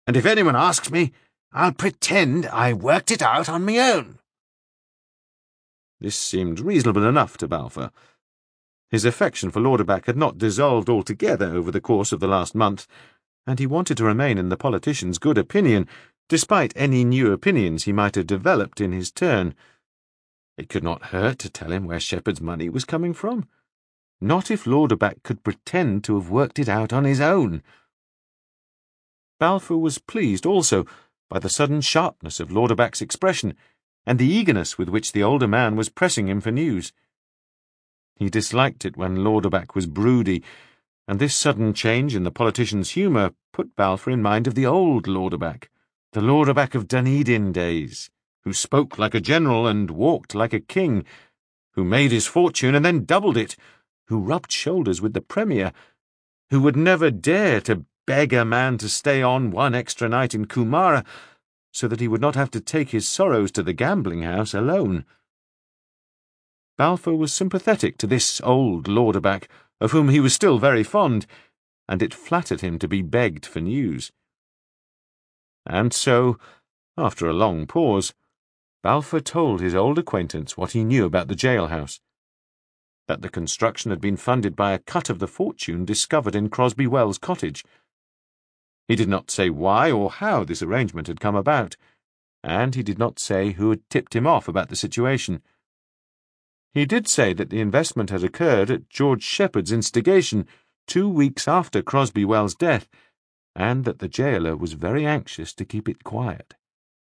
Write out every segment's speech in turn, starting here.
and if anyone asks me, I'll pretend I worked it out on my own." This seemed reasonable enough to Balfour. His affection for Lauderback had not dissolved altogether over the course of the last month, and he wanted to remain in the politician's good opinion, despite any new opinions he might have developed in his turn. It could not hurt to tell him where Shepherd's money was coming from. Not if Lauderback could pretend to have worked it out on his own. Balfour was pleased also by the sudden sharpness of Lauderback's expression, and the eagerness with which the older man was pressing him for news. He disliked it when Lauderback was broody, and this sudden change in the politician's humour put Balfour in mind of the old Lauderback, the Lauderback of Dunedin days, who spoke like a general and walked like a king, who made his fortune and then doubled it, who rubbed shoulders with the Premier, who would never dare to beg a man to stay on one extra night in Kumara, so that he would not have to take his sorrows to the gambling house alone. Balfour was sympathetic to this old Lauderback, of whom he was still very fond, and it flattered him to be begged for news. And so, after a long pause, Balfour told his old acquaintance what he knew about the jailhouse. That the construction had been funded by a cut of the fortune discovered in Crosby Wells Cottage. He did not say why or how this arrangement had come about, and he did not say who had tipped him off about the situation. He did say that the investment had occurred at George Shepherd's instigation 2 weeks after Crosby Well's death, and that the gaoler was very anxious to keep it quiet.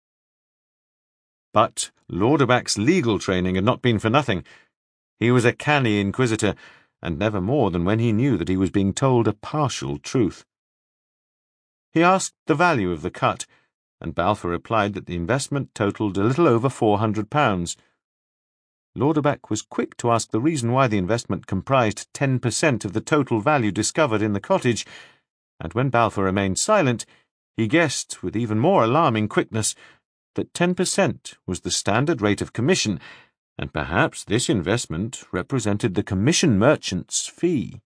But Lauderback's legal training had not been for nothing. He was a canny inquisitor, and never more than when he knew that he was being told a partial truth. He asked the value of the cut, and Balfour replied that the investment totalled a little over £400. Lauderback was quick to ask the reason why the investment comprised 10% of the total value discovered in the cottage, and when Balfour remained silent, he guessed, with even more alarming quickness, that 10% was the standard rate of commission, and perhaps this investment represented the commission merchant's fee.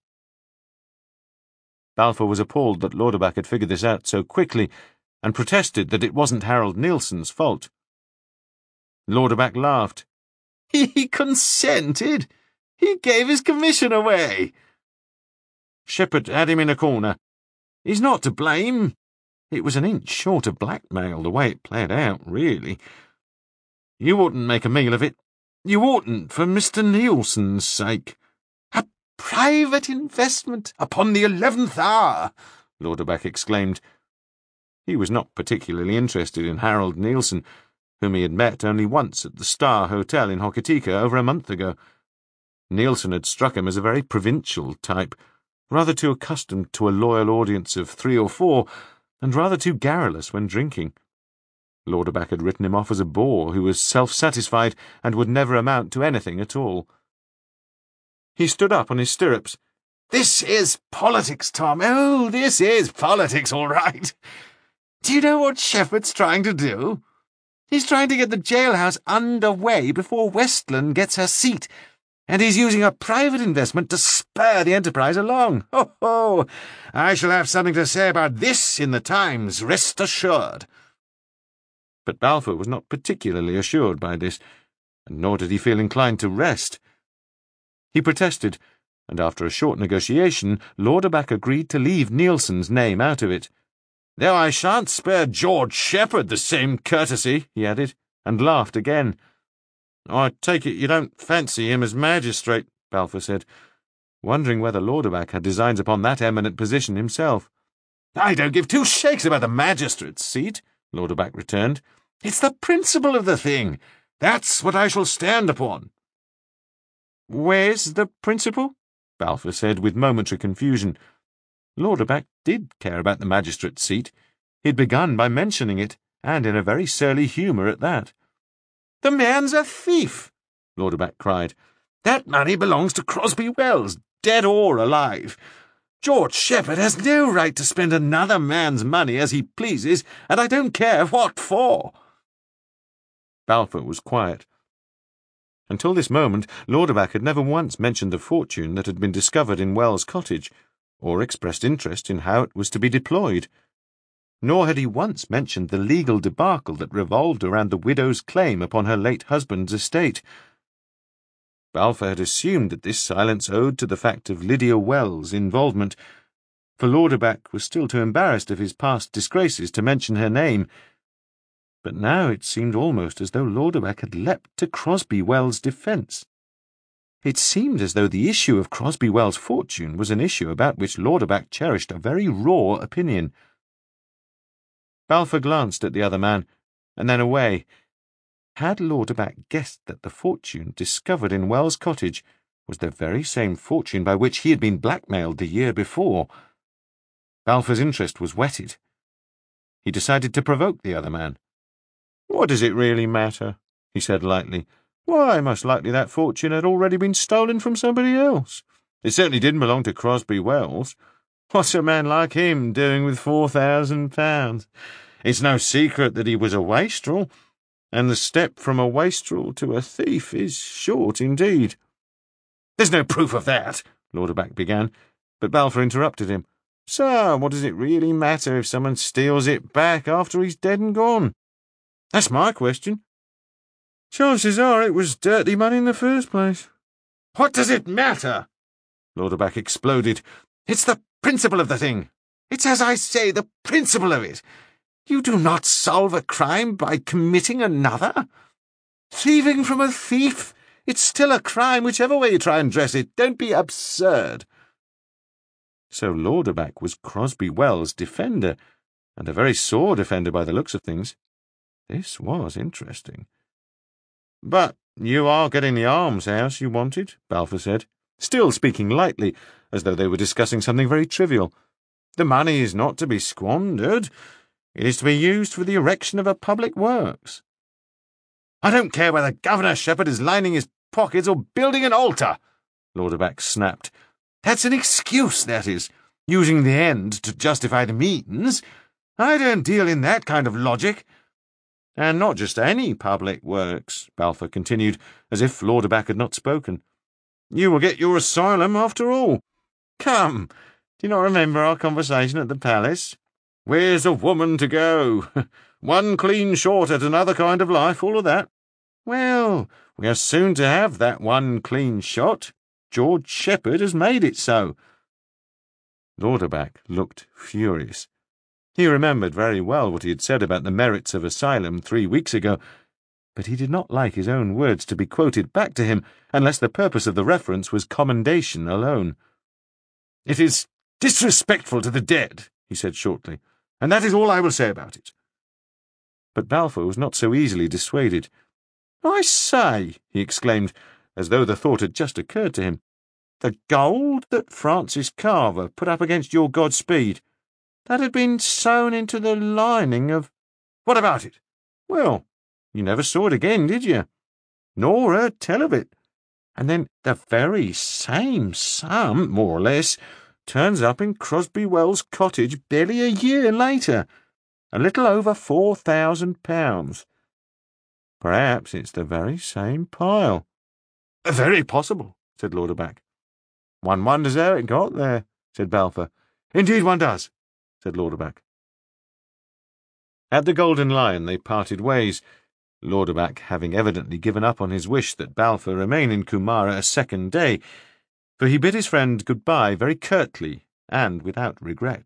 Balfour was appalled that Lauderback had figured this out so quickly, and protested that it wasn't Harold Nielsen's fault. Lauderback laughed. "He consented. He gave his commission away. Shepherd had him in a corner. He's not to blame. It was an inch short of blackmail, the way it played out, really. You oughtn't make a meal of it. You oughtn't, for Mr. Nielsen's sake." "A private investment upon the 11th hour!" Lauderback exclaimed. He was not particularly interested in Harold Nielsen, whom he had met only once at the Star Hotel in Hokitika over a month ago. Nielsen had struck him as a very provincial type, rather too accustomed to a loyal audience of 3 or 4, and rather too garrulous when drinking. Lauderback had written him off as a bore who was self-satisfied and would never amount to anything at all. He stood up on his stirrups. "This is politics, Tom. Oh, this is politics, all right. Do you know what Shepherd's trying to do? He's trying to get the jailhouse under way before Westland gets her seat, and he's using a private investment to spur the enterprise along. Ho, ho! I shall have something to say about this in the Times, rest assured." But Balfour was not particularly assured by this, and nor did he feel inclined to rest. He protested, and after a short negotiation, Lauderback agreed to leave Nielsen's name out of it. "Though I shan't spare George Shepherd the same courtesy," he added, and laughed again. "I take it you don't fancy him as magistrate," Balfour said, wondering whether Lauderback had designs upon that eminent position himself. "I don't give 2 shakes about the magistrate's seat," Lauderback returned. "It's the principle of the thing. That's what I shall stand upon." "Where's the principle?" Balfour said with momentary confusion. Lauderback did care about the magistrate's seat. He'd begun by mentioning it, and in a very surly humour at that. "The man's a thief!" Lauderback cried. "That money belongs to Crosby Wells, dead or alive. George Shepherd has no right to spend another man's money as he pleases, and I don't care what for." Balfour was quiet. Until this moment, Lauderback had never once mentioned the fortune that had been discovered in Wells Cottage, or expressed interest in how it was to be deployed. nor had he once mentioned the legal debacle that revolved around the widow's claim upon her late husband's estate. Balfour had assumed that this silence owed to the fact of Lydia Wells' involvement, for Lauderback was still too embarrassed of his past disgraces to mention her name. But now it seemed almost as though Lauderback had leapt to Crosby Wells' defence. It seemed as though the issue of Crosby Wells' fortune was an issue about which Lauderback cherished a very raw opinion. Balfour glanced at the other man, and then away. Had Lauderback guessed that the fortune discovered in Wells' cottage was the very same fortune by which he had been blackmailed the year before? Balfour's interest was whetted. He decided to provoke the other man. "What does it really matter?" he said lightly. "Why, most likely that fortune had already been stolen from somebody else. It certainly didn't belong to Crosby Wells. What's a man like him doing with £4,000? It's no secret that he was a wastrel, and the step from a wastrel to a thief is short indeed." "There's no proof of that," Lauderback began, but Balfour interrupted him. "So, what does it really matter if someone steals it back after he's dead and gone? That's my question. Chances are it was dirty money in the first place." "What does it matter?" Lauderback exploded. "It's the principle of the thing. It's, as I say, the principle of it. You do not solve a crime by committing another. Thieving from a thief, it's still a crime whichever way you try and dress it. Don't be absurd." So Lauderback was Crosby Wells' defender, and a very sore defender by the looks of things. This was interesting. "But you are getting the almshouse you wanted," Balfour said, still speaking lightly, as though they were discussing something very trivial. "The money is not to be squandered. It is to be used for the erection of a public works." "I don't care whether Governor Shepherd is lining his pockets or building an altar," Lauderback snapped. "That's an excuse, that is, using the end to justify the means. I don't deal in that kind of logic." "And not just any public works," Balfour continued, as if Lauderback had not spoken. "You will get your asylum after all. Come, do you not remember our conversation at the palace? Where's a woman to go? One clean shot at another kind of life, all of that. Well, we are soon to have that one clean shot. George Shepherd has made it so." Lauderback looked furious. He remembered very well what he had said about the merits of asylum 3 weeks ago, but he did not like his own words to be quoted back to him unless the purpose of the reference was commendation alone. "It is disrespectful to the dead," he said shortly, "and that is all I will say about it." But Balfour was not so easily dissuaded. "I say," he exclaimed, as though the thought had just occurred to him, "the gold that Francis Carver put up against your Godspeed, that had been sewn into the lining of—" "What about it?" "Well, you never saw it again, did you? Nor heard tell of it. And then the very same sum, more or less, turns up in Crosby Wells' cottage barely a year later, a little over £4,000. Perhaps it's the very same pile." "Very possible," said Lauderback. "One wonders how it got there," said Balfour. "Indeed one does," said Lauderback. At the Golden Lion they parted ways, Lauderback having evidently given up on his wish that Balfour remain in Kumara a second day, for he bid his friend good-bye very curtly and without regret.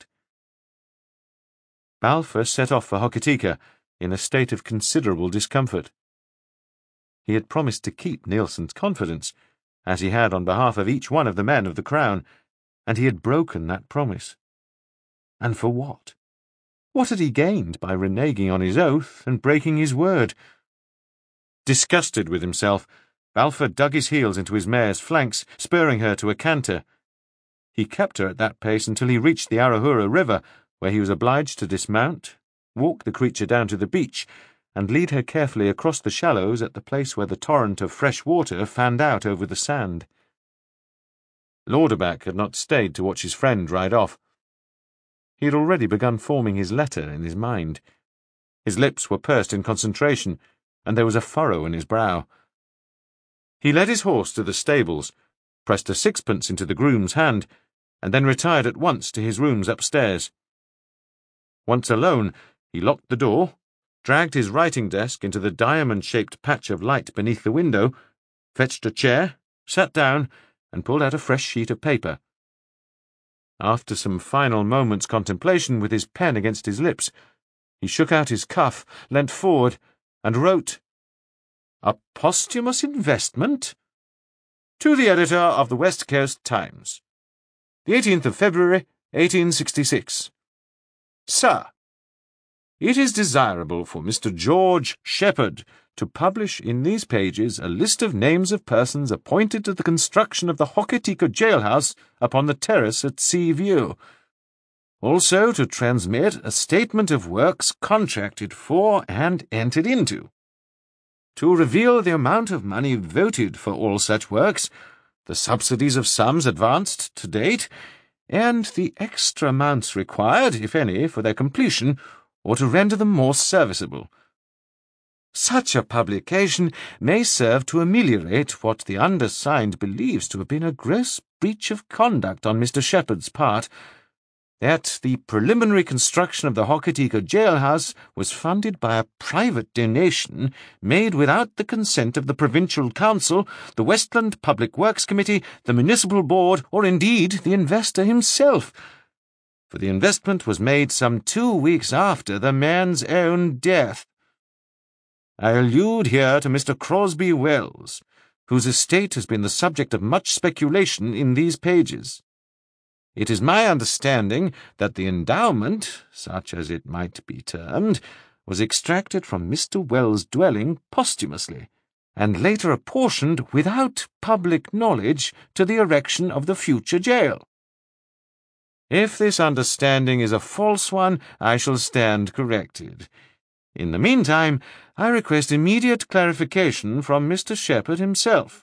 Balfour set off for Hokitika in a state of considerable discomfort. He had promised to keep Nielsen's confidence, as he had on behalf of each one of the men of the Crown, and he had broken that promise. And for what? What had he gained by reneging on his oath and breaking his word? Disgusted with himself, Balfour dug his heels into his mare's flanks, spurring her to a canter. He kept her at that pace until he reached the Arahura River, where he was obliged to dismount, walk the creature down to the beach, and lead her carefully across the shallows at the place where the torrent of fresh water fanned out over the sand. Lauderback had not stayed to watch his friend ride off. He had already begun forming his letter in his mind. His lips were pursed in concentration, and there was a furrow in his brow. He led his horse to the stables, pressed a sixpence into the groom's hand, and then retired at once to his rooms upstairs. Once alone, he locked the door, dragged his writing desk into the diamond-shaped patch of light beneath the window, fetched a chair, sat down, and pulled out a fresh sheet of paper. After some final moments' contemplation with his pen against his lips, he shook out his cuff, leant forward, and wrote, "A posthumous investment? To the editor of the West Coast Times. The 18th of February, 1866. Sir, it is desirable for Mr. George Shepherd to publish in these pages a list of names of persons appointed to the construction of the Hokitika jailhouse upon the terrace at Sea View. Also to transmit a statement of works contracted for and entered into. To reveal the amount of money voted for all such works, the subsidies of sums advanced to date, and the extra amounts required, if any, for their completion, or to render them more serviceable. Such a publication may serve to ameliorate what the undersigned believes to have been a gross breach of conduct on Mr. Shepherd's part, that the preliminary construction of the Hokitika jailhouse was funded by a private donation made without the consent of the Provincial Council, the Westland Public Works Committee, the Municipal Board, or indeed the investor himself, for the investment was made some 2 weeks after the man's own death. I allude here to Mr. Crosby Wells, whose estate has been the subject of much speculation in these pages. It is my understanding that the endowment, such as it might be termed, was extracted from Mr. Wells' dwelling posthumously, and later apportioned without public knowledge to the erection of the future jail. If this understanding is a false one, I shall stand corrected. In the meantime, I request immediate clarification from Mr. Shepherd himself.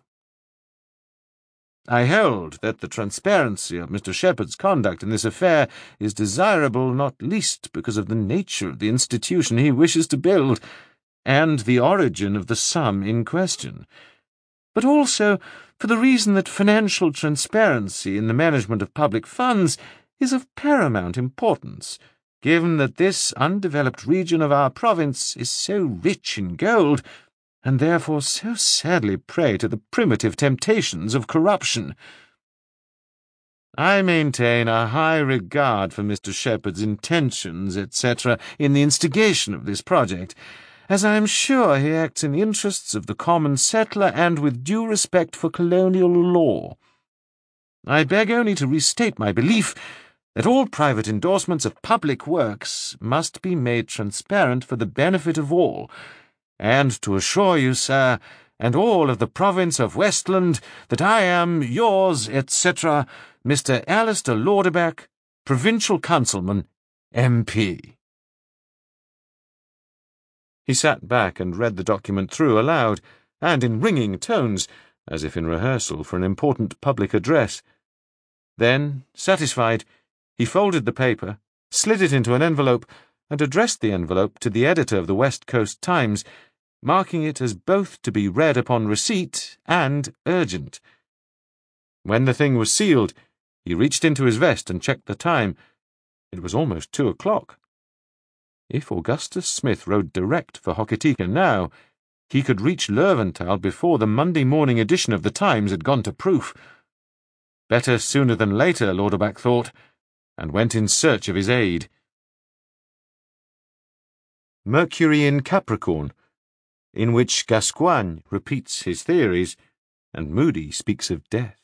I hold that the transparency of Mr. Shepherd's conduct in this affair is desirable not least because of the nature of the institution he wishes to build, and the origin of the sum in question, but also for the reason that financial transparency in the management of public funds is of paramount importance, given that this undeveloped region of our province is so rich in gold, and therefore so sadly prey to the primitive temptations of corruption. I maintain a high regard for Mr. Shepherd's intentions, etc., in the instigation of this project, as I am sure he acts in the interests of the common settler and with due respect for colonial law. I beg only to restate my belief that all private endorsements of public works must be made transparent for the benefit of all, and to assure you, sir, and all of the province of Westland, that I am yours, etc., Mr. Alistair Lauderback, Provincial Councilman, MP. He sat back and read the document through aloud, and in ringing tones, as if in rehearsal for an important public address. Then, satisfied, he folded the paper, slid it into an envelope, and addressed the envelope to the editor of the West Coast Times, marking it as both to be read upon receipt and urgent. When the thing was sealed, he reached into his vest and checked the time. It was almost 2 o'clock. If Augustus Smith rode direct for Hokitika now, he could reach Lerventhal before the Monday morning edition of the Times had gone to proof. Better sooner than later, Lauderback thought, and went in search of his aid. Mercury in Capricorn, in which Gascoigne repeats his theories, and Moody speaks of death.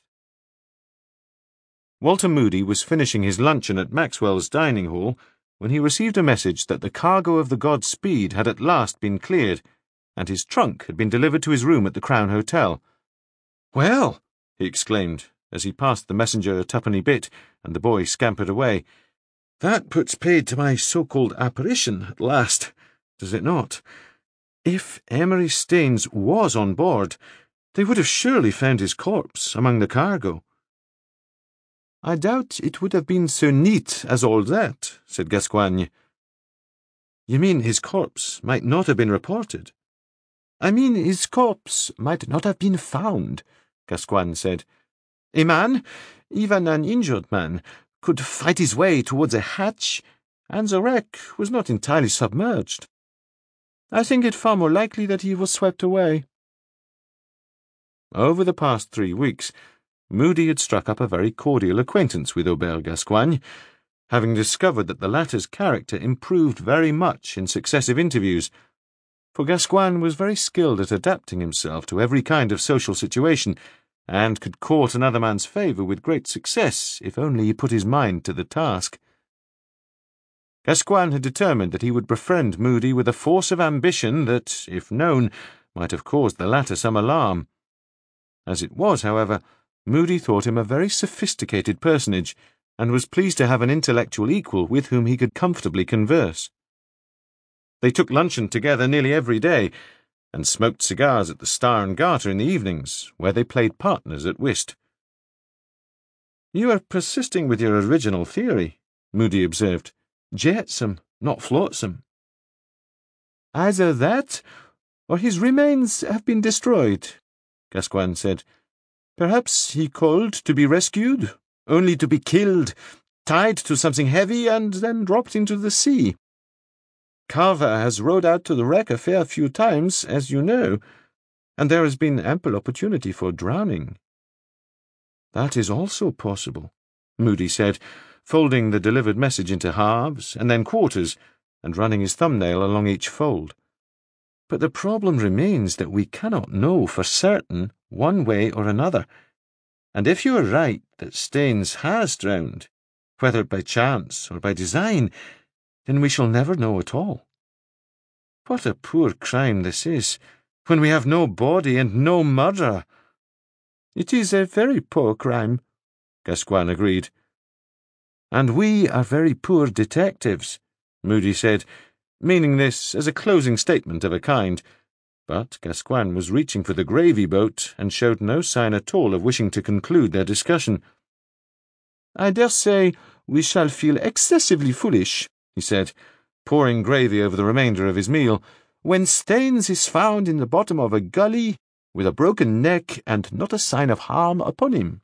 Walter Moody was finishing his luncheon at Maxwell's dining hall when he received a message that the cargo of the Godspeed had at last been cleared, and his trunk had been delivered to his room at the Crown Hotel. "Well," he exclaimed, as he passed the messenger a twopenny bit, and the boy scampered away, "that puts paid to my so-called apparition at last, does it not? If Emery Staines was on board, they would have surely found his corpse among the cargo." "I doubt it would have been so neat as all that," said Gascoigne. "You mean his corpse might not have been reported?" "I mean his corpse might not have been found," Gascoigne said. "A man, even an injured man, could fight his way towards a hatch, and the wreck was not entirely submerged. I think it far more likely that he was swept away." Over the past 3 weeks, Moody had struck up a very cordial acquaintance with Aubert Gascoigne, having discovered that the latter's character improved very much in successive interviews, for Gascoigne was very skilled at adapting himself to every kind of social situation, and could court another man's favour with great success if only he put his mind to the task. Gascoigne had determined that he would befriend Moody with a force of ambition that, if known, might have caused the latter some alarm. As it was, however, Moody thought him a very sophisticated personage, and was pleased to have an intellectual equal with whom he could comfortably converse. They took luncheon together nearly every day, and smoked cigars at the Star and Garter in the evenings, where they played partners at whist. "You are persisting with your original theory," Moody observed. "Jetsam, not flotsam." "Either that, or his remains have been destroyed," Gascoigne said. "Perhaps he called to be rescued, only to be killed, tied to something heavy, and then dropped into the sea. Carver has rowed out to the wreck a fair few times, as you know, and there has been ample opportunity for drowning." "That is also possible," Moody said, folding the delivered message into halves and then quarters, and running his thumbnail along each fold. "But the problem remains that we cannot know for certain one way or another, and if you are right that Staines has drowned, whether by chance or by design, then we shall never know at all. What a poor crime this is, when we have no body and no murderer." "It is a very poor crime," Gascoigne agreed. "And we are very poor detectives," Moody said, meaning this as a closing statement of a kind, but Gascoigne was reaching for the gravy boat and showed no sign at all of wishing to conclude their discussion. "I dare say we shall feel excessively foolish," he said, pouring gravy over the remainder of his meal, "when Staines is found in the bottom of a gully with a broken neck and not a sign of harm upon him."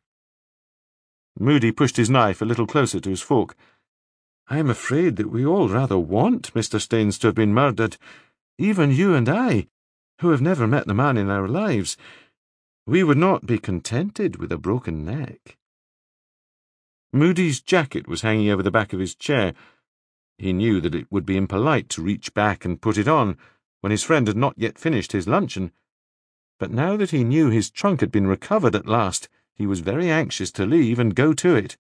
Moody pushed his knife a little closer to his fork. "I am afraid that we all rather want Mr. Staines to have been murdered, even you and I, who have never met the man in our lives. We would not be contented with a broken neck." Moody's jacket was hanging over the back of his chair. He knew that it would be impolite to reach back and put it on when his friend had not yet finished his luncheon, but now that he knew his trunk had been recovered at last, he was very anxious to leave and go to it.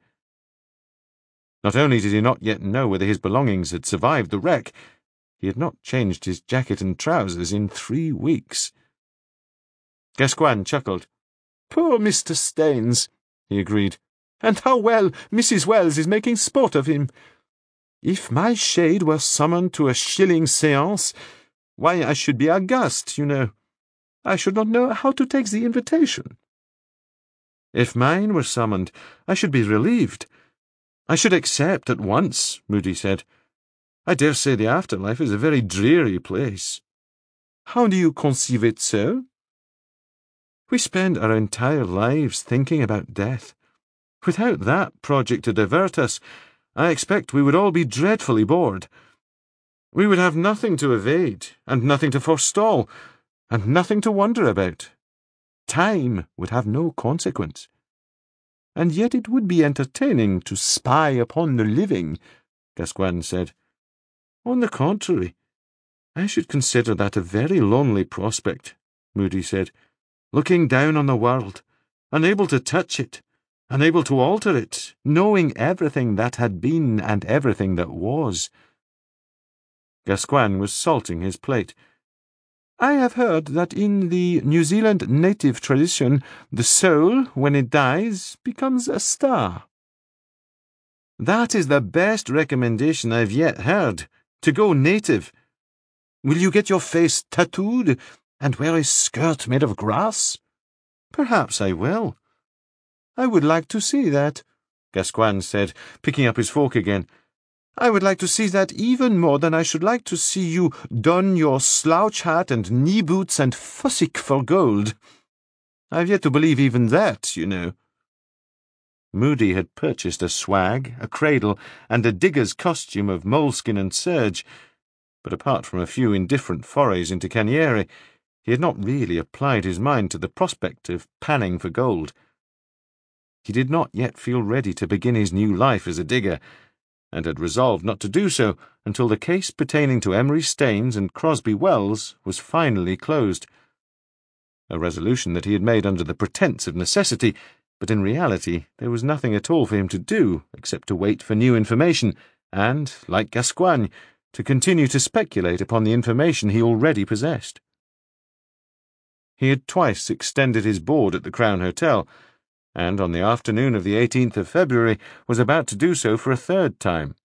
Not only did he not yet know whether his belongings had survived the wreck, he had not changed his jacket and trousers in 3 weeks. Gascoigne chuckled. "Poor Mr. Staines," he agreed. "And how well Mrs. Wells is making sport of him. If my shade were summoned to a shilling séance, why, I should be aghast, you know. I should not know how to take the invitation." "If mine were summoned, I should be relieved. I should accept at once," Moody said. "I dare say the afterlife is a very dreary place." "How do you conceive it so?" "We spend our entire lives thinking about death. Without that project to divert us, I expect we would all be dreadfully bored. We would have nothing to evade, and nothing to forestall, and nothing to wonder about. Time would have no consequence. And yet it would be entertaining to spy upon the living," Gascoigne said. "On the contrary, I should consider that a very lonely prospect," Moody said, "looking down on the world, unable to touch it, unable to alter it, knowing everything that had been and everything that was." Gascoigne was salting his plate. "I have heard that in the New Zealand native tradition, the soul, when it dies, becomes a star." "That is the best recommendation I've yet heard, to go native. Will you get your face tattooed, and wear a skirt made of grass?" "Perhaps I will." "I would like to see that," Gascoigne said, picking up his fork again. "I would like to see that even more than I should like to see you don your slouch hat and knee boots and fussick for gold. I've yet to believe even that, you know." Moody had purchased a swag, a cradle, and a digger's costume of moleskin and serge, but apart from a few indifferent forays into Canieri, he had not really applied his mind to the prospect of panning for gold. He did not yet feel ready to begin his new life as a digger, and had resolved not to do so until the case pertaining to Emery Staines and Crosby Wells was finally closed. A resolution that he had made under the pretence of necessity, but in reality there was nothing at all for him to do except to wait for new information and, like Gascoigne, to continue to speculate upon the information he already possessed. He had twice extended his board at the Crown Hotel, and on the afternoon of the 18th of February was about to do so for a third time.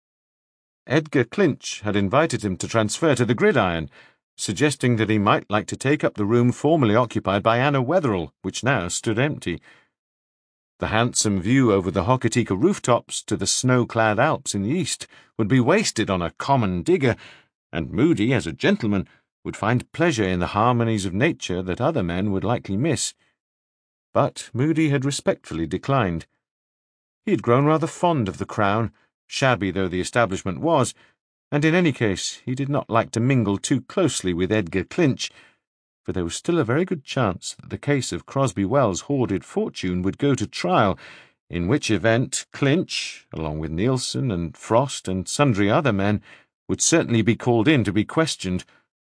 Edgar Clinch had invited him to transfer to the Gridiron, suggesting that he might like to take up the room formerly occupied by Anna Wetherell, which now stood empty. The handsome view over the Hokitika rooftops to the snow-clad Alps in the east would be wasted on a common digger, and Moody, as a gentleman, would find pleasure in the harmonies of nature that other men would likely miss. But Moody had respectfully declined. He had grown rather fond of the Crown, shabby though the establishment was, and in any case he did not like to mingle too closely with Edgar Clinch, for there was still a very good chance that the case of Crosby Wells' hoarded fortune would go to trial, in which event Clinch, along with Nielsen and Frost and sundry other men, would certainly be called in to be questioned.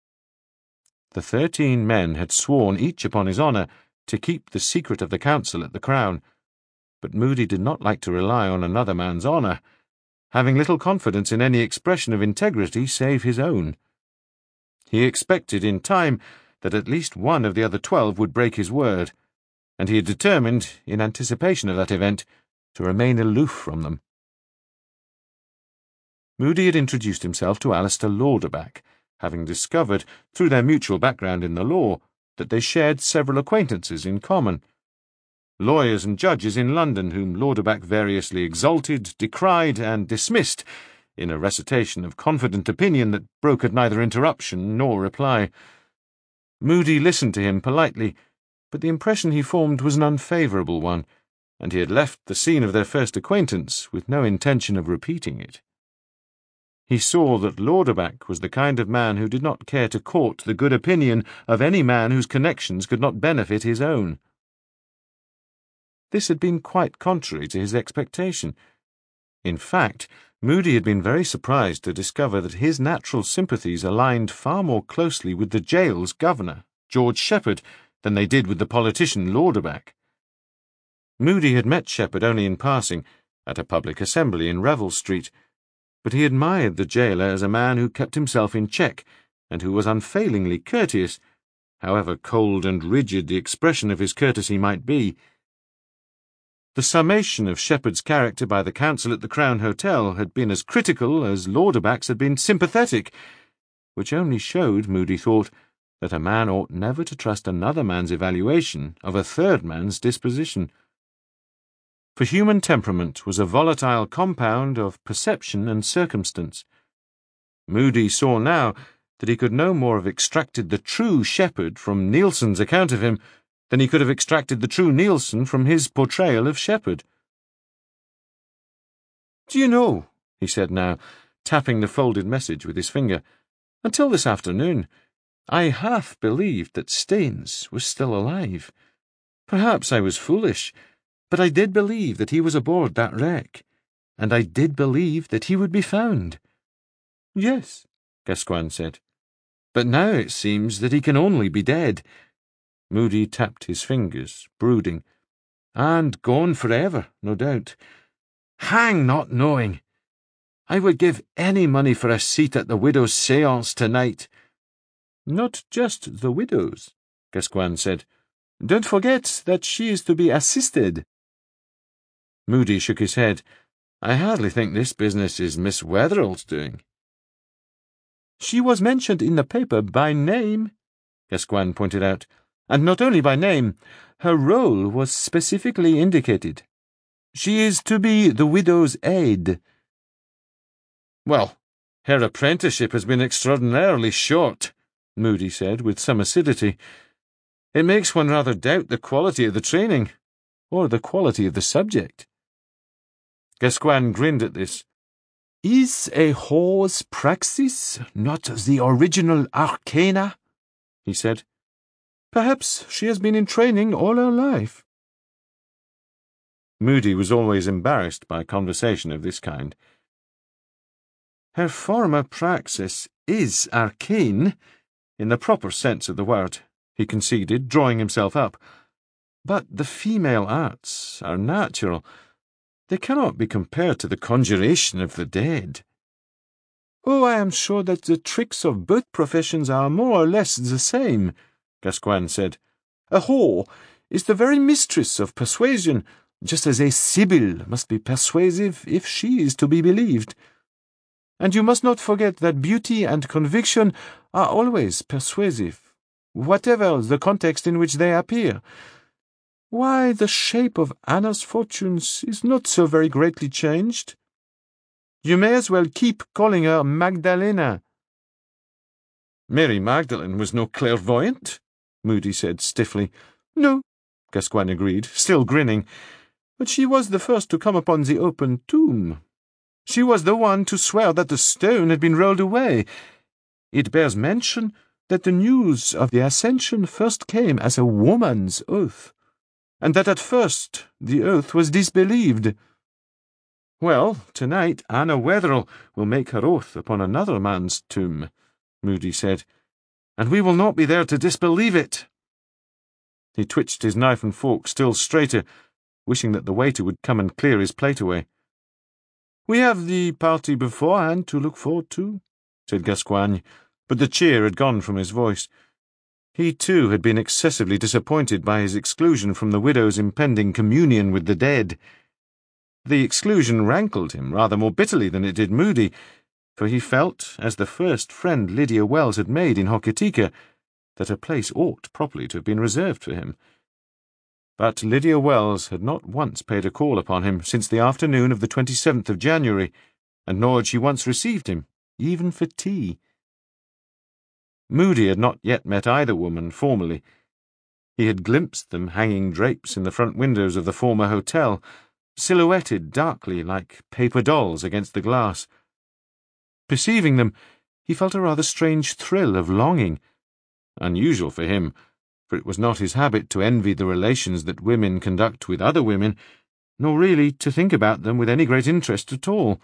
The 13 men had sworn each upon his honour to keep the secret of the council at the Crown, but Moody did not like to rely on another man's honour, having little confidence in any expression of integrity save his own. He expected in time that at least one of the other 12 would break his word, and he had determined, in anticipation of that event, to remain aloof from them. Moody had introduced himself to Alistair Lauderback, having discovered, through their mutual background in the law, that they shared several acquaintances in common. Lawyers and judges in London whom Lauderback variously exalted, decried, and dismissed, in a recitation of confident opinion that broke at neither interruption nor reply. Moody listened to him politely, but the impression he formed was an unfavourable one, and he had left the scene of their first acquaintance with no intention of repeating it. He saw that Lauderback was the kind of man who did not care to court the good opinion of any man whose connections could not benefit his own. This had been quite contrary to his expectation. In fact, Moody had been very surprised to discover that his natural sympathies aligned far more closely with the jail's governor, George Shepherd, than they did with the politician Lauderback. Moody had met Shepherd only in passing, at a public assembly in Revel Street, but he admired the jailer as a man who kept himself in check, and who was unfailingly courteous, however cold and rigid the expression of his courtesy might be. The summation of Shepherd's character by the counsel at the Crown Hotel had been as critical as Lauderback's had been sympathetic, which only showed, Moody thought, that a man ought never to trust another man's evaluation of a third man's disposition. For human temperament was a volatile compound of perception and circumstance. Moody saw now that he could no more have extracted the true Shepherd from Nielsen's account of him than he could have extracted the true Nielsen from his portrayal of Shepherd. "Do you know," he said now, tapping the folded message with his finger, "until this afternoon, I half believed that Staines was still alive. Perhaps I was foolish, but I did believe that he was aboard that wreck, and I did believe that he would be found." "Yes," Gascoigne said, "but now it seems that he can only be dead." Moody tapped his fingers, brooding. "And gone forever, no doubt. Hang not knowing! I would give any money for a seat at the widow's séance tonight." "Not just the widow's," Gascoigne said. "Don't forget that she is to be assisted." Moody shook his head. "I hardly think this business is Miss Wetherell's doing." "She was mentioned in the paper by name," Gascoigne pointed out. "And not only by name, her role was specifically indicated. She is to be the widow's aide." "Well, her apprenticeship has been extraordinarily short," Moody said with some acidity. "It makes one rather doubt the quality of the training, or the quality of the subject." Gascoigne grinned at this. "Is a whore's praxis not the original arcana?" he said. "Perhaps she has been in training all her life." Moody was always embarrassed by conversation of this kind. "Her former praxis is arcane, in the proper sense of the word," he conceded, drawing himself up. "But the female arts are natural. They cannot be compared to the conjuration of the dead." "Oh, I am sure that the tricks of both professions are more or less the same," Gascoigne said. "A whore is the very mistress of persuasion, just as a sibyl must be persuasive if she is to be believed. And you must not forget that beauty and conviction are always persuasive, whatever the context in which they appear. Why, the shape of Anna's fortunes is not so very greatly changed. You may as well keep calling her Magdalena." "Mary Magdalene was no clairvoyant," Moody said stiffly. "No," Gascoigne agreed, still grinning, "but she was the first to come upon the open tomb. She was the one to swear that the stone had been rolled away. It bears mention that the news of the Ascension first came as a woman's oath, and that at first the oath was disbelieved." "Well, tonight Anna Wetherell will make her oath upon another man's tomb," Moody said, "and we will not be there to disbelieve it." He twitched his knife and fork still straighter, wishing that the waiter would come and clear his plate away. "We have the party beforehand to look forward to," said Gascoigne, but the cheer had gone from his voice. He, too, had been excessively disappointed by his exclusion from the widow's impending communion with the dead. The exclusion rankled him rather more bitterly than it did Moody, for he felt, as the first friend Lydia Wells had made in Hokitika, that a place ought properly to have been reserved for him. But Lydia Wells had not once paid a call upon him since the afternoon of the 27th of January, and nor had she once received him, even for tea. Moody had not yet met either woman formally. He had glimpsed them hanging drapes in the front windows of the former hotel, silhouetted darkly like paper dolls against the glass. Perceiving them, he felt a rather strange thrill of longing, unusual for him, for it was not his habit to envy the relations that women conduct with other women, nor really to think about them with any great interest at all.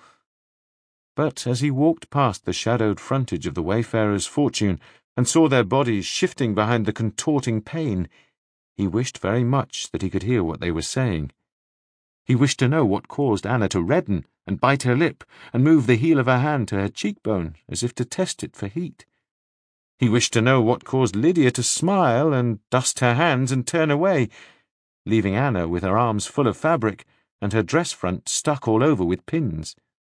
But as he walked past the shadowed frontage of the Wayfarer's Fortune and saw their bodies shifting behind the contorting pane, he wished very much that he could hear what they were saying. He wished to know what caused Anna to redden and bite her lip and move the heel of her hand to her cheekbone as if to test it for heat. He wished to know what caused Lydia to smile and dust her hands and turn away, leaving Anna with her arms full of fabric and her dress front stuck all over with pins.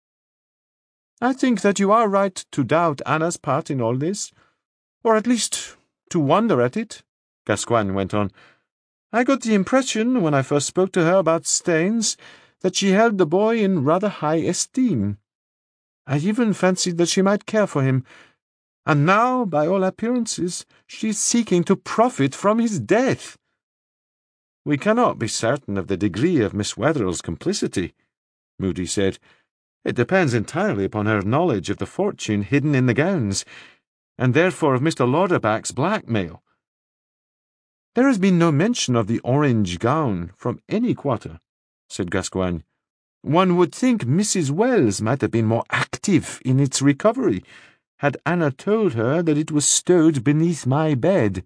"I think that you are right to doubt Anna's part in all this, or at least to wonder at it," Gascoigne went on. "I got the impression, when I first spoke to her about Staines, that she held the boy in rather high esteem. I even fancied that she might care for him, and now, by all appearances, she is seeking to profit from his death." "We cannot be certain of the degree of Miss Wetherell's complicity," Moody said. "It depends entirely upon her knowledge of the fortune hidden in the gowns, and therefore of Mr. Lauderback's blackmail." "There has been no mention of the orange gown from any quarter," said Gascoigne. "One would think Mrs. Wells might have been more active in its recovery, had Anna told her that it was stowed beneath my bed."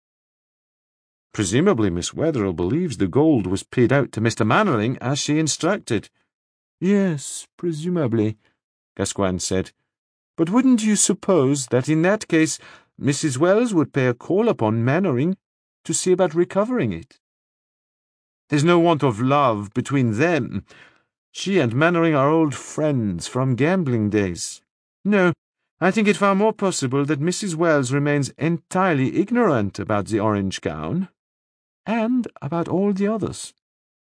"Presumably Miss Wetherell believes the gold was paid out to Mr. Mannering as she instructed." "Yes, presumably," Gascoigne said. "But wouldn't you suppose that in that case Mrs. Wells would pay a call upon Mannering to see about recovering it?" "There's no want of love between them. She and Mannering are old friends from gambling days. No, I think it far more possible that Mrs. Wells remains entirely ignorant about the orange gown, and about all the others."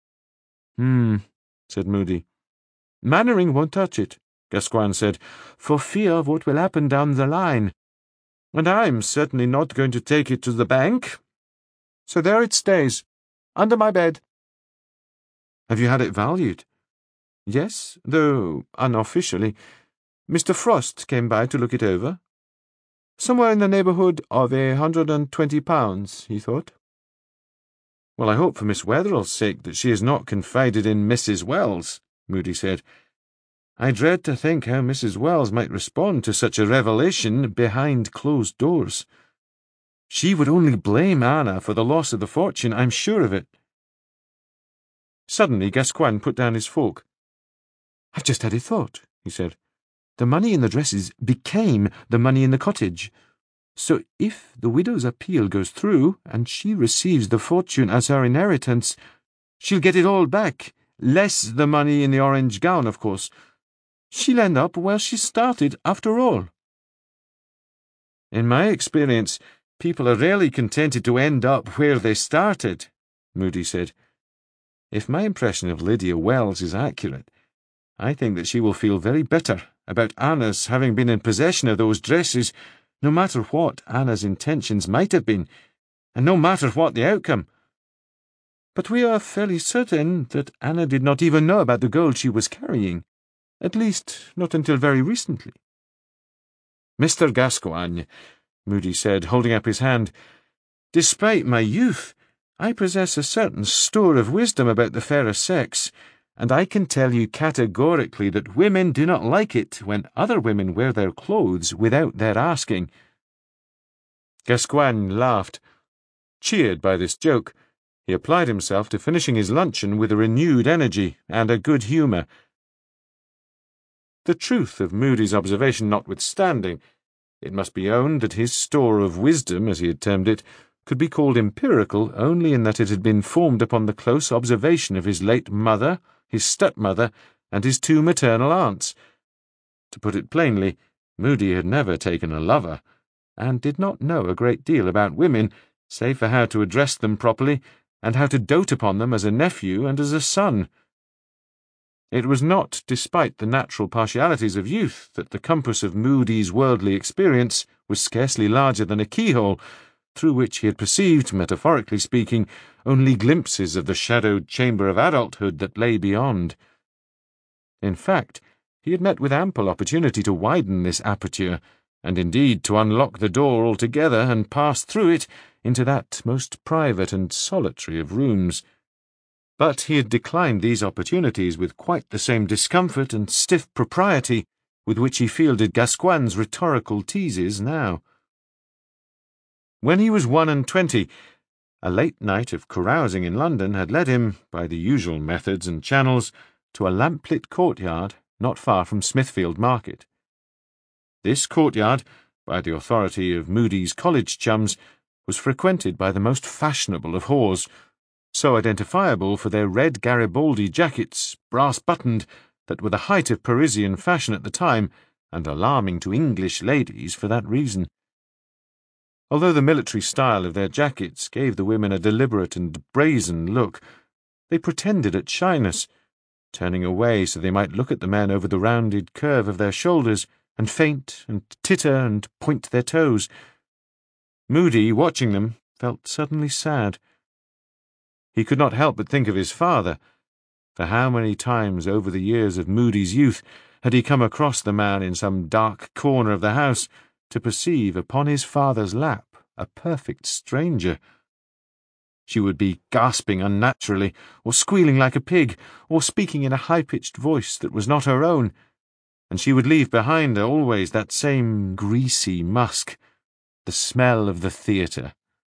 Said Moody. "Mannering won't touch it," Gascoigne said, "for fear of what will happen down the line. And I'm certainly not going to take it to the bank. So there it stays, under my bed." "Have you had it valued?" Yes, though unofficially. Mr. Frost came by to look it over. Somewhere in the neighbourhood of £120, he thought. Well, I hope for Miss Wetherell's sake that she has not confided in Mrs. Wells, Moody said. I dread to think how Mrs. Wells might respond to such a revelation behind closed doors. She would only blame Anna for the loss of the fortune, I'm sure of it. Suddenly Gascoigne put down his fork. I've just had a thought, he said. The money in the dresses became the money in the cottage. So if the widow's appeal goes through, and she receives the fortune as her inheritance, she'll get it all back, less the money in the orange gown, of course. She'll end up where she started, after all. In my experience, people are rarely contented to end up where they started, Moody said. If my impression of Lydia Wells is accurate, I think that she will feel very bitter about Anna's having been in possession of those dresses, no matter what Anna's intentions might have been, and no matter what the outcome. But we are fairly certain that Anna did not even know about the gold she was carrying, at least not until very recently. Mr. Gascoigne, Moody said, holding up his hand, despite my youth, I possess a certain store of wisdom about the fairer sex, and I can tell you categorically that women do not like it when other women wear their clothes without their asking. Gascoigne laughed. Cheered by this joke, he applied himself to finishing his luncheon with a renewed energy and a good humour. The truth of Moody's observation notwithstanding, it must be owned that his store of wisdom, as he had termed it, could be called empirical only in that it had been formed upon the close observation of his late mother, his stepmother, and his two maternal aunts. To put it plainly, Moody had never taken a lover, and did not know a great deal about women, save for how to address them properly, and how to dote upon them as a nephew and as a son. It was not despite the natural partialities of youth that the compass of Moody's worldly experience was scarcely larger than a keyhole, through which he had perceived, metaphorically speaking, only glimpses of the shadowed chamber of adulthood that lay beyond. In fact, he had met with ample opportunity to widen this aperture, and indeed to unlock the door altogether and pass through it into that most private and solitary of rooms. But he had declined these opportunities with quite the same discomfort and stiff propriety with which he fielded Gascoigne's rhetorical teases now. When he was 21, a late night of carousing in London had led him, by the usual methods and channels, to a lamplit courtyard not far from Smithfield Market. This courtyard, by the authority of Moody's college chums, was frequented by the most fashionable of whores, so identifiable for their red Garibaldi jackets, brass-buttoned, that were the height of Parisian fashion at the time, and alarming to English ladies for that reason. Although the military style of their jackets gave the women a deliberate and brazen look, they pretended at shyness, turning away so they might look at the men over the rounded curve of their shoulders, and faint and titter and point their toes. Moody, watching them, felt suddenly sad. He could not help but think of his father, for how many times over the years of Moody's youth had he come across the man in some dark corner of the house, to perceive upon his father's lap a perfect stranger. She would be gasping unnaturally, or squealing like a pig, or speaking in a high-pitched voice that was not her own, and she would leave behind her always that same greasy musk, the smell of the theatre.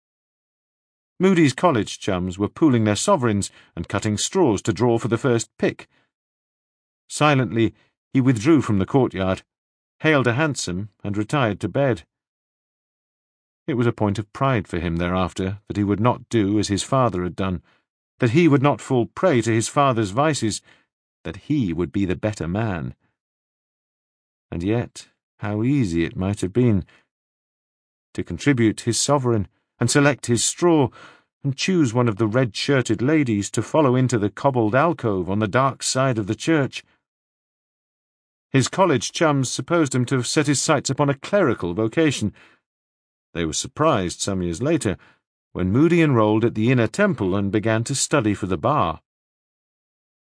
Moody's college chums were pooling their sovereigns and cutting straws to draw for the first pick. Silently, he withdrew from the courtyard, hailed a hansom, and retired to bed. It was a point of pride for him thereafter that he would not do as his father had done, that he would not fall prey to his father's vices, that he would be the better man. And yet, how easy it might have been to contribute his sovereign, and select his straw, and choose one of the red-shirted ladies to follow into the cobbled alcove on the dark side of the church. His college chums supposed him to have set his sights upon a clerical vocation. They were surprised some years later when Moody enrolled at the Inner Temple and began to study for the bar.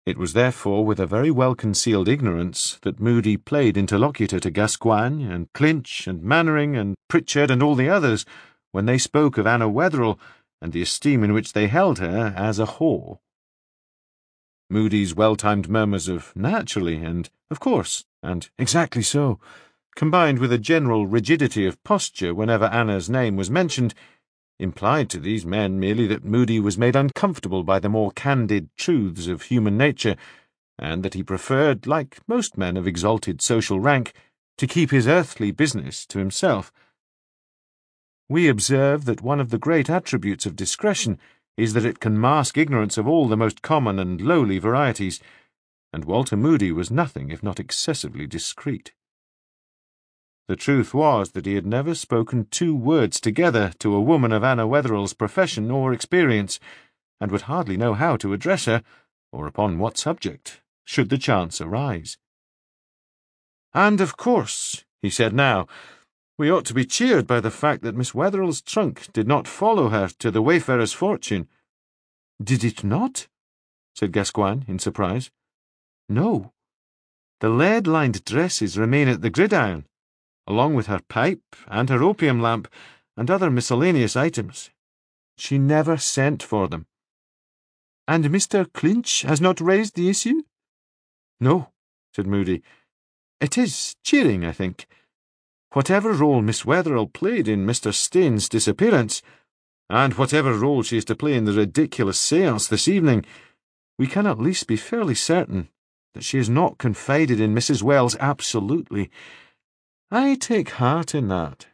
It was therefore with a very well-concealed ignorance that Moody played interlocutor to Gascoigne and Clinch and Mannering and Pritchard and all the others when they spoke of Anna Wetherell and the esteem in which they held her as a whore. Moody's well-timed murmurs of "naturally" and "of course" and "exactly so," combined with a general rigidity of posture whenever Anna's name was mentioned, implied to these men merely that Moody was made uncomfortable by the more candid truths of human nature, and that he preferred, like most men of exalted social rank, to keep his earthly business to himself. We observe that one of the great attributes of discretion is that it can mask ignorance of all the most common and lowly varieties, and Walter Moody was nothing if not excessively discreet. The truth was that he had never spoken 2 words together to a woman of Anna Wetherell's profession or experience, and would hardly know how to address her, or upon what subject, should the chance arise. "And, of course," he said now, "we ought to be cheered by the fact that Miss Wetherell's trunk did not follow her to the Wayfarer's Fortune." "Did it not?" said Gascoigne in surprise. "No. The lead-lined dresses remain at the Gridiron, along with her pipe and her opium lamp and other miscellaneous items. She never sent for them." "And Mr. Clinch has not raised the issue?" "No," said Moody. "It is cheering, I think. Whatever role Miss Wetherell played in Mr. Staines' disappearance, and whatever role she is to play in the ridiculous séance this evening, we can at least be fairly certain that she has not confided in Mrs. Wells absolutely. I take heart in that."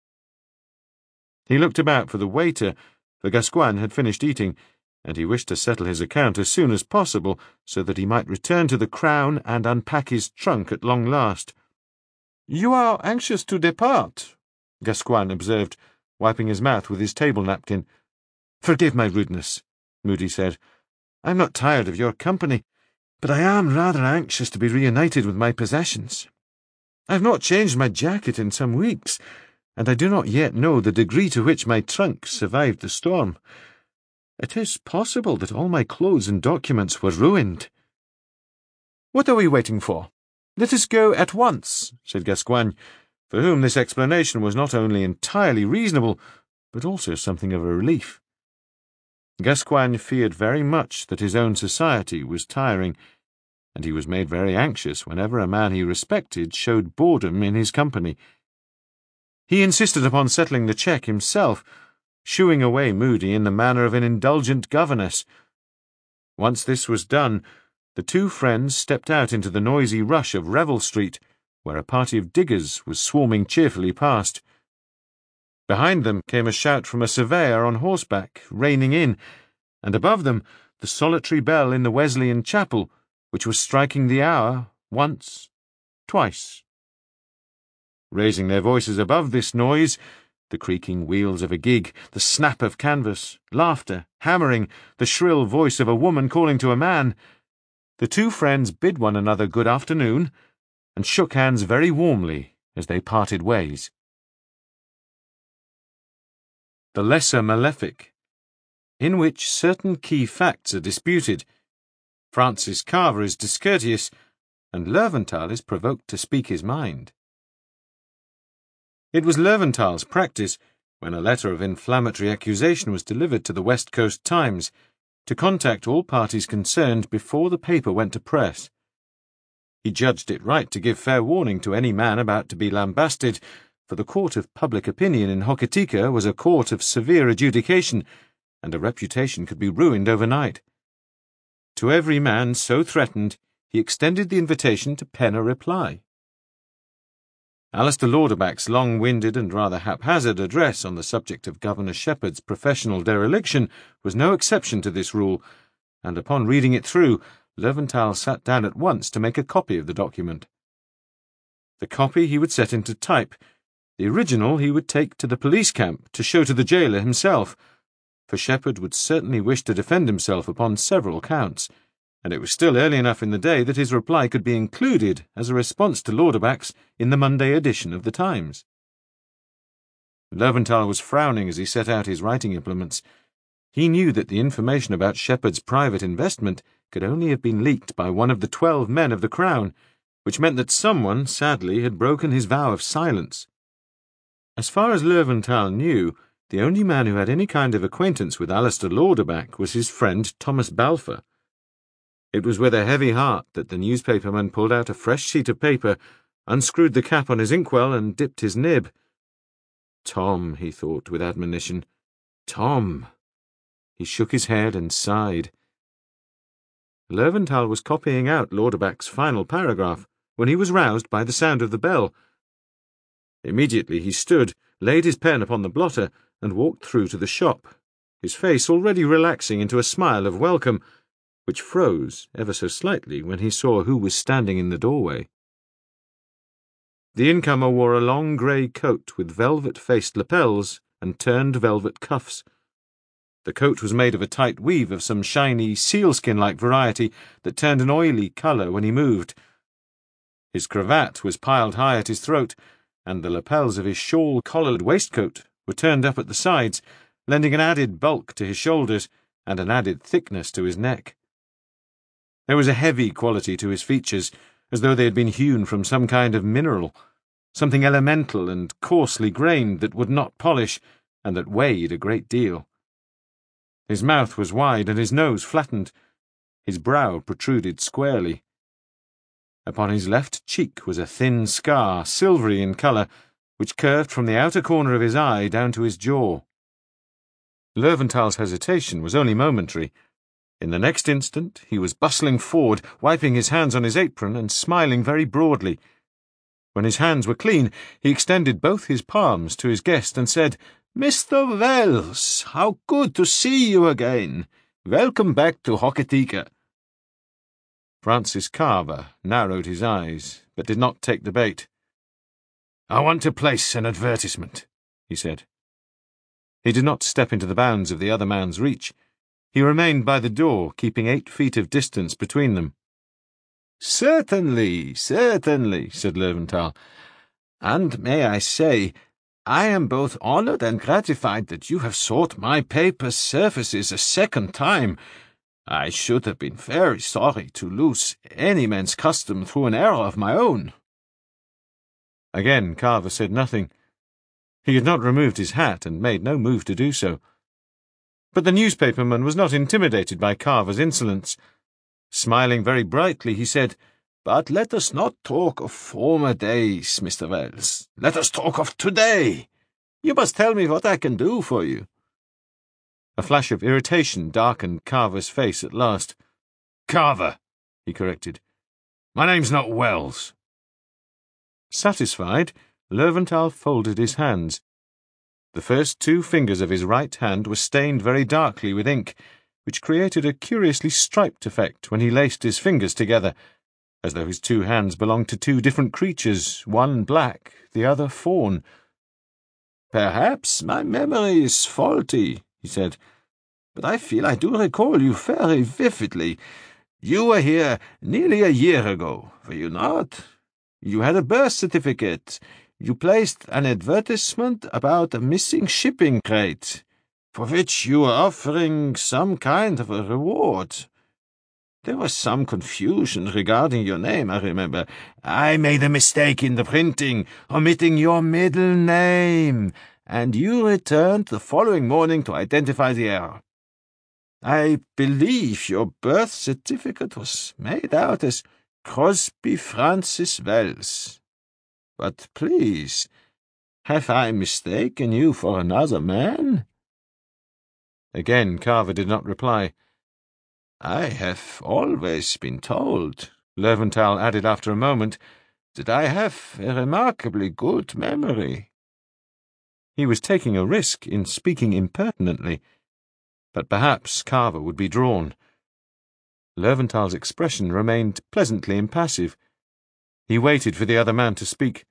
He looked about for the waiter, for Gascoigne had finished eating, and he wished to settle his account as soon as possible, so that he might return to the Crown and unpack his trunk at long last. "You are anxious to depart," Gascoigne observed, wiping his mouth with his table napkin. "Forgive my rudeness," Moody said. "I am not tired of your company, but I am rather anxious to be reunited with my possessions. I have not changed my jacket in some weeks, and I do not yet know the degree to which my trunk survived the storm. It is possible that all my clothes and documents were ruined." "What are we waiting for? Let us go at once," said Gascoigne, for whom this explanation was not only entirely reasonable, but also something of a relief. Gascoigne feared very much that his own society was tiring, and he was made very anxious whenever a man he respected showed boredom in his company. He insisted upon settling the cheque himself, shooing away Moody in the manner of an indulgent governess. Once this was done, the 2 friends stepped out into the noisy rush of Revel Street, where a party of diggers was swarming cheerfully past. Behind them came a shout from a surveyor on horseback, reining in, and above them the solitary bell in the Wesleyan chapel, which was striking the hour once, twice. Raising their voices above this noise, the creaking wheels of a gig, the snap of canvas, laughter, hammering, the shrill voice of a woman calling to a man, the 2 friends bid one another good afternoon, and shook hands very warmly as they parted ways. The Lesser Malefic, in which certain key facts are disputed. Francis Carver is discourteous, and Löwenthal is provoked to speak his mind. It was Löwenthal's practice, when a letter of inflammatory accusation was delivered to the West Coast Times, to contact all parties concerned before the paper went to press. He judged it right to give fair warning to any man about to be lambasted, for the court of public opinion in Hokitika was a court of severe adjudication, and a reputation could be ruined overnight. To every man so threatened, he extended the invitation to pen a reply. Alister Lauderback's long-winded and rather haphazard address on the subject of Governor Shepherd's professional dereliction was no exception to this rule, and upon reading it through, Löwenthal sat down at once to make a copy of the document. The copy he would set into type. The original he would take to the police camp to show to the jailer himself, for Shepherd would certainly wish to defend himself upon several counts, and it was still early enough in the day that his reply could be included as a response to Lauderback's in the Monday edition of the Times. Löwenthal was frowning as he set out his writing implements. He knew that the information about Shepherd's private investment could only have been leaked by one of the 12 men of the Crown, which meant that someone, sadly, had broken his vow of silence. As far as Löwenthal knew, the only man who had any kind of acquaintance with Alistair Lauderback was his friend Thomas Balfour. It was with a heavy heart that the newspaperman pulled out a fresh sheet of paper, unscrewed the cap on his inkwell, and dipped his nib. Tom, he thought with admonition. Tom. He shook his head and sighed. Löwenthal was copying out Lauderback's final paragraph when he was roused by the sound of the bell. Immediately he stood, laid his pen upon the blotter, and walked through to the shop, his face already relaxing into a smile of welcome, which froze ever so slightly when he saw who was standing in the doorway. The incomer wore a long grey coat with velvet-faced lapels and turned velvet cuffs. The coat was made of a tight weave of some shiny sealskin-like variety that turned an oily colour when he moved. His cravat was piled high at his throat, and the lapels of his shawl-collared waistcoat were turned up at the sides, lending an added bulk to his shoulders and an added thickness to his neck. There was a heavy quality to his features, as though they had been hewn from some kind of mineral, something elemental and coarsely grained that would not polish, and that weighed a great deal. His mouth was wide and his nose flattened. His brow protruded squarely. Upon his left cheek was a thin scar, silvery in colour, which curved from the outer corner of his eye down to his jaw. Löwenthal's hesitation was only momentary. In the next instant he was bustling forward, wiping his hands on his apron and smiling very broadly. When his hands were clean, he extended both his palms to his guest and said, "Mr. Wells, how good to see you again. Welcome back to Hokitika." Francis Carver narrowed his eyes, but did not take the bait. "I want to place an advertisement," he said. He did not step into the bounds of the other man's reach. He remained by the door, keeping 8 feet of distance between them. "Certainly, certainly," said Löwenthal. "And may I say, I am both honoured and gratified that you have sought my paper's services a second time. I should have been very sorry to lose any man's custom through an error of my own." Again Carver said nothing. He had not removed his hat and made no move to do so. But the newspaperman was not intimidated by Carver's insolence. Smiling very brightly, he said, "But let us not talk of former days, Mr. Wells. Let us talk of today. You must tell me what I can do for you." A flash of irritation darkened Carver's face at last. "Carver," he corrected. "My name's not Wells." Satisfied, Löwenthal folded his hands. The first 2 fingers of his right hand were stained very darkly with ink, which created a curiously striped effect when he laced his fingers together, as though his 2 hands belonged to 2 different creatures, one black, the other fawn. "Perhaps my memory is faulty," he said, "but I feel I do recall you very vividly. You were here nearly a year ago, were you not? You had a birth certificate. You placed an advertisement about a missing shipping crate, for which you were offering some kind of a reward. There was some confusion regarding your name, I remember. I made a mistake in the printing, omitting your middle name, and you returned the following morning to identify the error. I believe your birth certificate was made out as Crosby Francis Wells. But please, have I mistaken you for another man?" Again Carver did not reply. "I have always been told," Löwenthal added after a moment, "that I have a remarkably good memory." He was taking a risk in speaking impertinently, but perhaps Carver would be drawn. Löwenthal's expression remained pleasantly impassive. He waited for the other man to speak.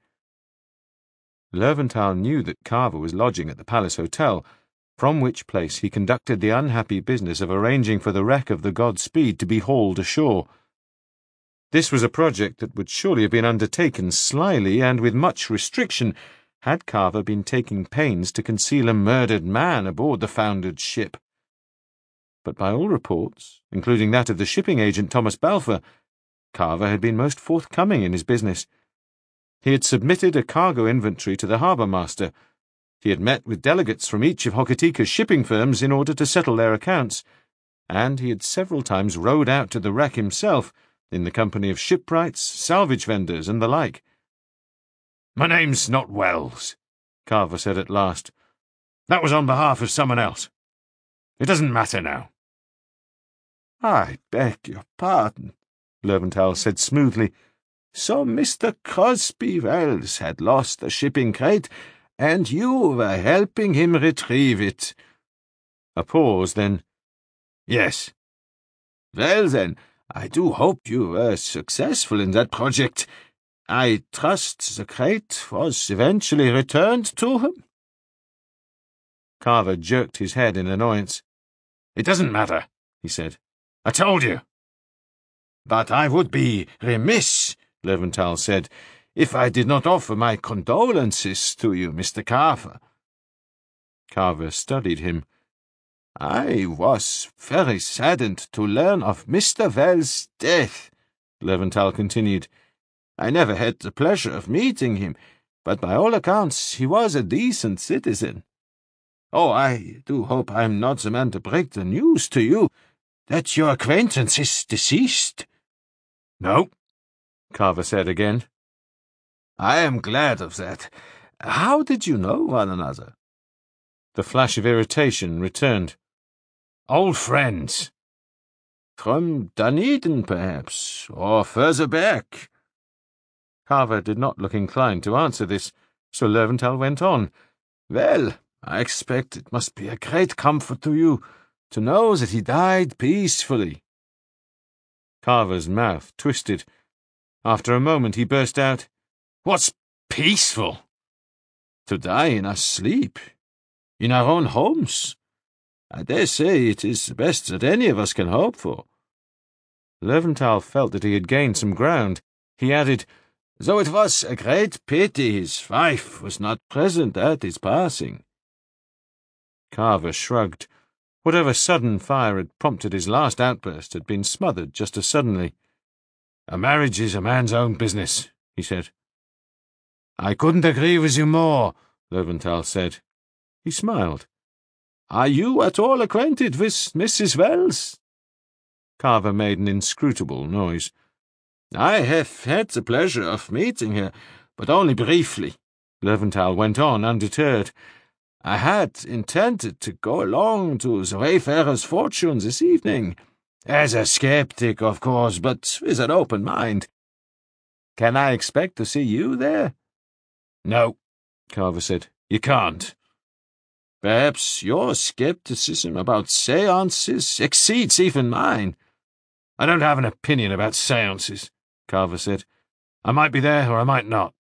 Löwenthal knew that Carver was lodging at the Palace Hotel, from which place he conducted the unhappy business of arranging for the wreck of the Godspeed to be hauled ashore. This was a project that would surely have been undertaken slyly and with much restriction had Carver been taking pains to conceal a murdered man aboard the foundered ship. but by all reports, including that of the shipping agent Thomas Balfour, Carver had been most forthcoming in his business. He had submitted a cargo inventory to the harbour master. He had met with delegates from each of Hoketika's shipping firms in order to settle their accounts, and he had several times rowed out to the wreck himself in the company of shipwrights, salvage vendors, and the like. "My name's not Wells," Carver said at last. "That was on behalf of someone else. It doesn't matter now." "I beg your pardon," Löwenthal said smoothly. "So Mr. Crosby Wells had lost the shipping crate, and you were helping him retrieve it." A pause, then, "Yes." "Well then, I do hope you were successful in that project. I trust the crate was eventually returned to him?" Carver jerked his head in annoyance. "It doesn't matter," he said. "I told you." "But I would be remiss," Löwenthal said, "if I did not offer my condolences to you, Mr. Carver." Carver studied him. "I was very saddened to learn of Mr. Wells' death," Löwenthal continued. "I never had the pleasure of meeting him, but by all accounts he was a decent citizen. Oh, I do hope I'm not the man to break the news to you that your acquaintance is deceased." "No," Carver said again. "I am glad of that. How did you know one another?" The flash of irritation returned. "Old friends." "From Dunedin, perhaps, or further back?" Carver did not look inclined to answer this, so Löwenthal went on. "Well, I expect it must be a great comfort to you to know that he died peacefully." Carver's mouth twisted. After a moment he burst out, "What's peaceful?" "To die in our sleep, in our own homes. I dare say it is the best that any of us can hope for." Löwenthal felt that he had gained some ground. He added, "Though it was a great pity his wife was not present at his passing." Carver shrugged. Whatever sudden fire had prompted his last outburst had been smothered just as suddenly. "A marriage is a man's own business," he said. "I couldn't agree with you more," Löwenthal said. He smiled. "Are you at all acquainted with Mrs. Wells?" Carver made an inscrutable noise. "I have had the pleasure of meeting her, but only briefly," Löwenthal went on, undeterred. "I had intended to go along to the Wayfarer's Fortune this evening, as a skeptic, of course, but with an open mind. Can I expect to see you there?" "No," Carver said. "You can't." "Perhaps your skepticism about seances exceeds even mine." "I don't have an opinion about seances," Carver said. "I might be there or I might not."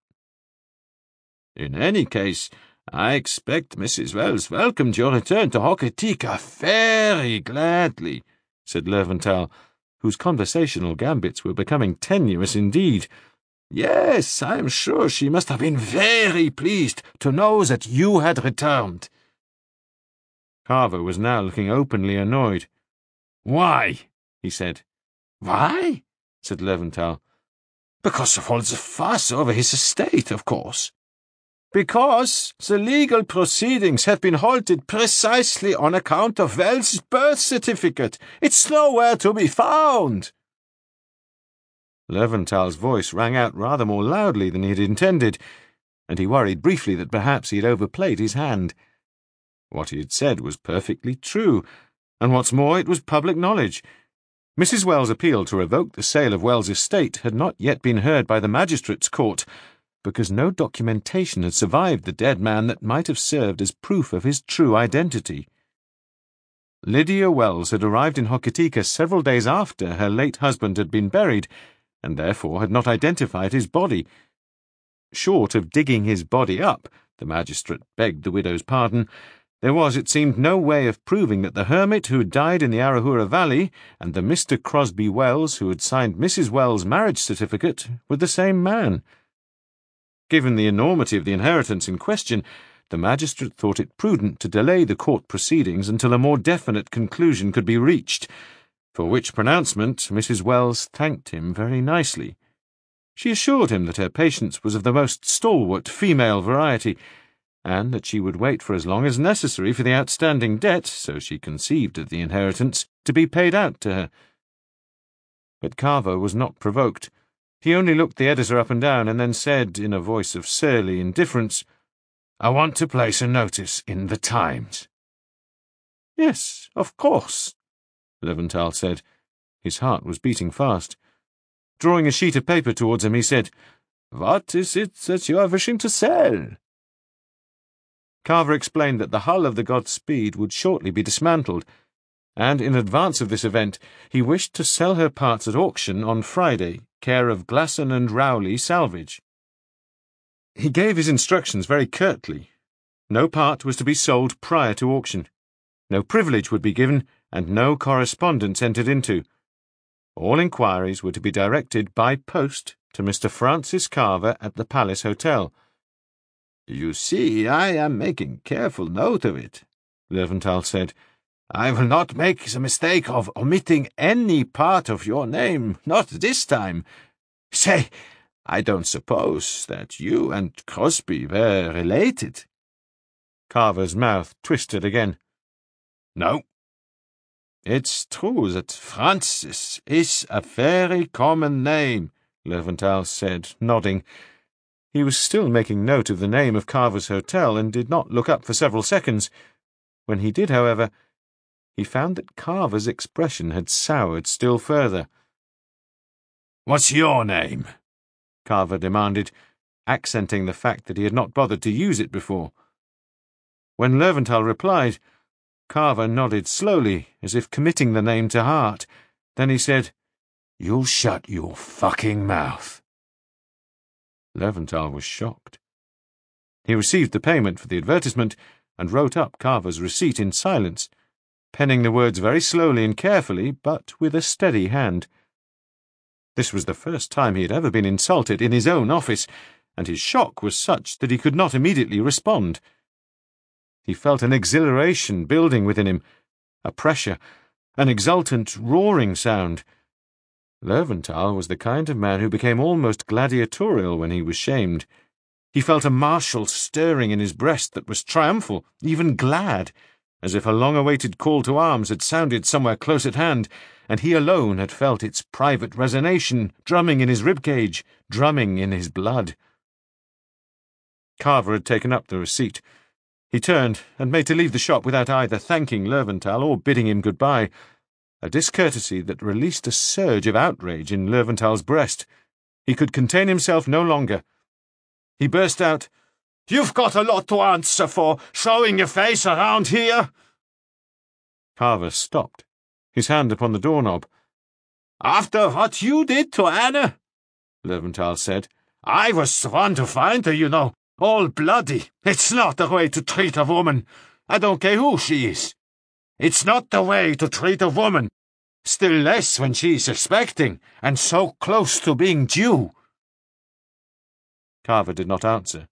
"In any case, I expect Mrs. Wells welcomed your return to Hokitika very gladly," said Löwenthal, whose conversational gambits were becoming tenuous indeed. "Yes, I am sure she must have been very pleased to know that you had returned." Carver was now looking openly annoyed. "Why?" he said. "Why?" said Löwenthal. "Because of all the fuss over his estate, of course. Because the legal proceedings have been halted precisely on account of Wells' birth certificate. It's nowhere to be found." Löwenthal's voice rang out rather more loudly than he had intended, and he worried briefly that perhaps he had overplayed his hand. What he had said was perfectly true, and what's more, it was public knowledge. Mrs. Wells' appeal to revoke the sale of Wells' estate had not yet been heard by the magistrate's court, because no documentation had survived the dead man that might have served as proof of his true identity. Lydia Wells had arrived in Hokitika several days after her late husband had been buried, and therefore had not identified his body. Short of digging his body up, the magistrate begged the widow's pardon, there was, it seemed, no way of proving that the hermit who had died in the Arahura Valley and the Mr. Crosby Wells who had signed Mrs. Wells' marriage certificate were the same man. Given the enormity of the inheritance in question, the magistrate thought it prudent to delay the court proceedings until a more definite conclusion could be reached, for which pronouncement Mrs. Wells thanked him very nicely. She assured him that her patience was of the most stalwart female variety, and that she would wait for as long as necessary for the outstanding debt, so she conceived of the inheritance, to be paid out to her. But Carver was not provoked. He only looked the editor up and down, and then said, in a voice of surly indifference, "I want to place a notice in the Times." "Yes, of course," Leventhal said. His heart was beating fast. Drawing a sheet of paper towards him, he said, "What is it that you are wishing to sell?" Carver explained that the hull of the Godspeed would shortly be dismantled, and in advance of this event he wished to sell her parts at auction on Friday, care of Glasson and Rowley Salvage. He gave his instructions very curtly. No part was to be sold prior to auction. No privilege would be given, and no correspondence entered into. All inquiries were to be directed by post to Mr. Francis Carver at the Palace Hotel. "You see, I am making careful note of it," Leventhal said. "I will not make the mistake of omitting any part of your name, not this time. Say, I don't suppose that you and Crosby were related." Carver's mouth twisted again. "No. It's true that Francis is a very common name," Leventhal said, nodding. He was still making note of the name of Carver's Hotel and did not look up for several seconds. When he did, however, he found that Carver's expression had soured still further. "What's your name?" Carver demanded, accenting the fact that he had not bothered to use it before. When Leventhal replied, Carver nodded slowly, as if committing the name to heart. Then he said, "You shut your fucking mouth." Leventhal was shocked. He received the payment for the advertisement and wrote up Carver's receipt in silence, penning the words very slowly and carefully, but with a steady hand. This was the first time he had ever been insulted in his own office, and his shock was such that he could not immediately respond. He felt an exhilaration building within him, a pressure, an exultant, roaring sound. Leventhal was the kind of man who became almost gladiatorial when he was shamed. He felt a martial stirring in his breast that was triumphal, even glad, as if a long-awaited call to arms had sounded somewhere close at hand, and he alone had felt its private resonation, drumming in his rib-cage, drumming in his blood. Carver had taken up the receipt. He turned and made to leave the shop without either thanking Leventhal or bidding him goodbye, a discourtesy that released a surge of outrage in Leventhal's breast. He could contain himself no longer. He burst out, "You've got a lot to answer for, showing your face around here." Carver stopped, his hand upon the doorknob. "After what you did to Anna," Leventhal said, "I was the one to find her, you know, all bloody. It's not the way to treat a woman. I don't care who she is. It's not the way to treat a woman, still less when she's expecting, and so close to being due." Carver did not answer.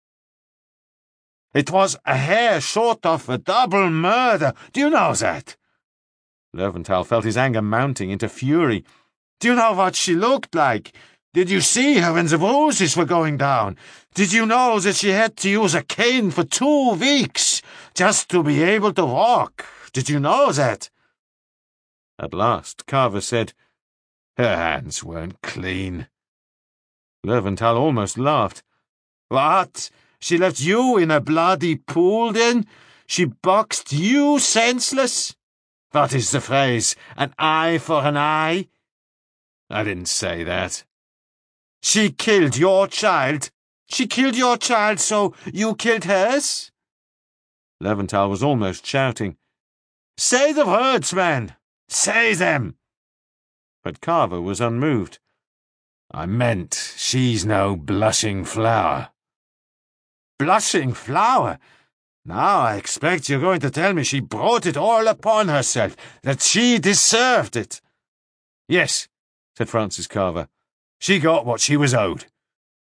"It was a hair short of a double murder. Do you know that?" Leventhal felt his anger mounting into fury. "Do you know what she looked like? Did you see her when the bruises were going down? Did you know that she had to use a cane for 2 weeks just to be able to walk? Did you know that?" At last, Carver said, "Her hands weren't clean." Leventhal almost laughed. "What? She left you in a bloody pool, then? She boxed you senseless? What is the phrase? An eye for an eye?" "I didn't say that." "She killed your child. She killed your child, so you killed hers?" Leventhal was almost shouting. "Say the words, man. Say them." But Carver was unmoved. "I meant she's no blushing flower." "Blushing flower? Now I expect you're going to tell me she brought it all upon herself, that she deserved it." "Yes," said Francis Carver. "She got what she was owed."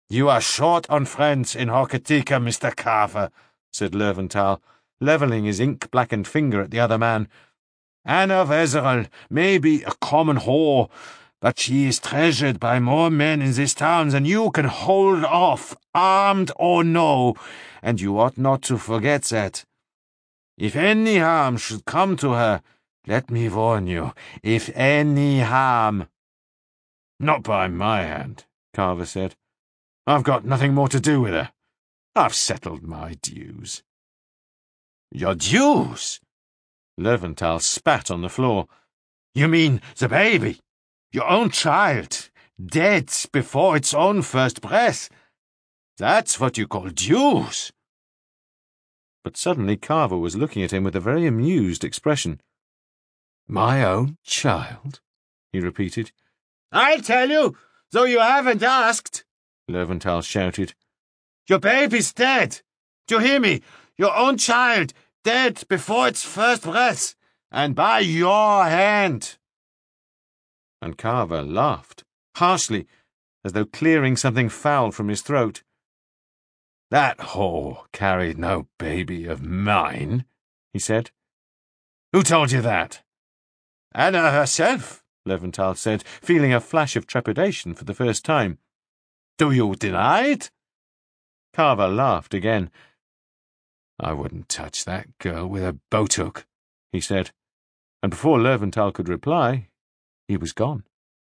You are short on friends in Hokitika, Mr. Carver, said Löwenthal, levelling his ink-blackened finger at the other man. Anna Weserel may be a common whore, but she is treasured by more men in this town than you can hold off, armed or no, and you ought not to forget that. If any harm should come to her, let me warn you, if any harm— Not by my hand, Carver said. I've got nothing more to do with her. I've settled my dues. Your dues? Löwenthal spat on the floor. You mean the baby? Your own child? Dead before its own first breath? That's what you call dues? But suddenly Carver was looking at him with a very amused expression. My own child? He repeated. I'll tell you, though you haven't asked, Löwenthal shouted. Your baby's dead. Do you hear me? Your own child, dead before its first breath, and by your hand. And Carver laughed, harshly, as though clearing something foul from his throat. That whore carried no baby of mine, he said. Who told you that? Anna herself, Löwenthal said, feeling a flash of trepidation for the first time. Do you deny it? Carver laughed again. I wouldn't touch that girl with a boathook, he said, and before Löwenthal could reply, he was gone.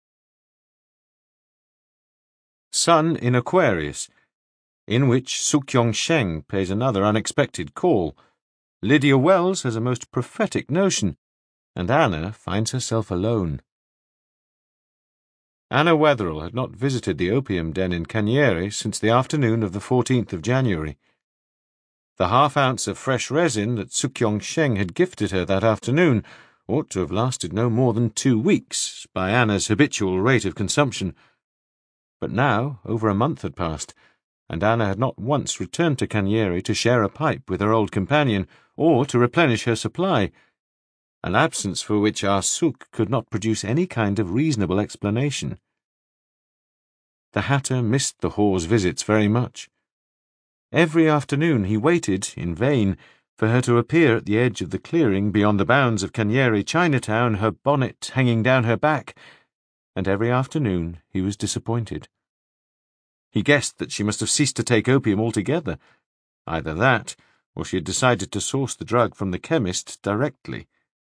Sun in Aquarius, in which Suk-yong Sheng pays another unexpected call. Lydia Wells has a most prophetic notion, and Anna finds herself alone. Anna Wetherell had not visited the opium den in Canieri since the afternoon of the 14th of January. The half-ounce of fresh resin that Suk-yong Sheng had gifted her that afternoon ought to have lasted no more than 2 weeks, by Anna's habitual rate of consumption. But now over a month had passed, and Anna had not once returned to Canieri to share a pipe with her old companion, or to replenish her supply, an absence for which Ah Suk could not produce any kind of reasonable explanation. The hatter missed the whore's visits very much. Every afternoon he waited, in vain, for her to appear at the edge of the clearing beyond the bounds of Canieri Chinatown, her bonnet hanging down her back, and every afternoon he was disappointed. He guessed that she must have ceased to take opium altogether. Either that, or she had decided to source the drug from the chemist directly.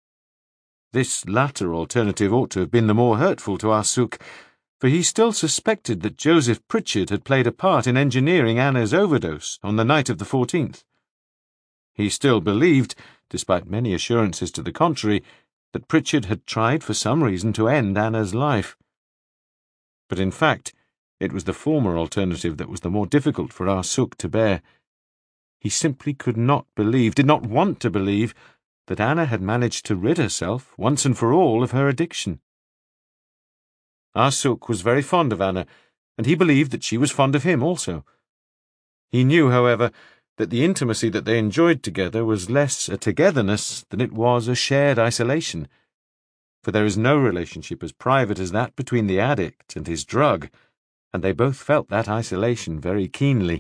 This latter alternative ought to have been the more hurtful to Ah Suk, for he still suspected that Joseph Pritchard had played a part in engineering Anna's overdose on the night of the 14th. He still believed, despite many assurances to the contrary, that Pritchard had tried for some reason to end Anna's life. But in fact, it was the former alternative that was the more difficult for Ah Suk to bear. He simply could not believe, did not want to believe, that Anna had managed to rid herself, once and for all, of her addiction. Ah Suk was very fond of Anna, and he believed that she was fond of him also. He knew, however, that the intimacy that they enjoyed together was less a togetherness than it was a shared isolation, for there is no relationship as private as that between the addict and his drug, and they both felt that isolation very keenly.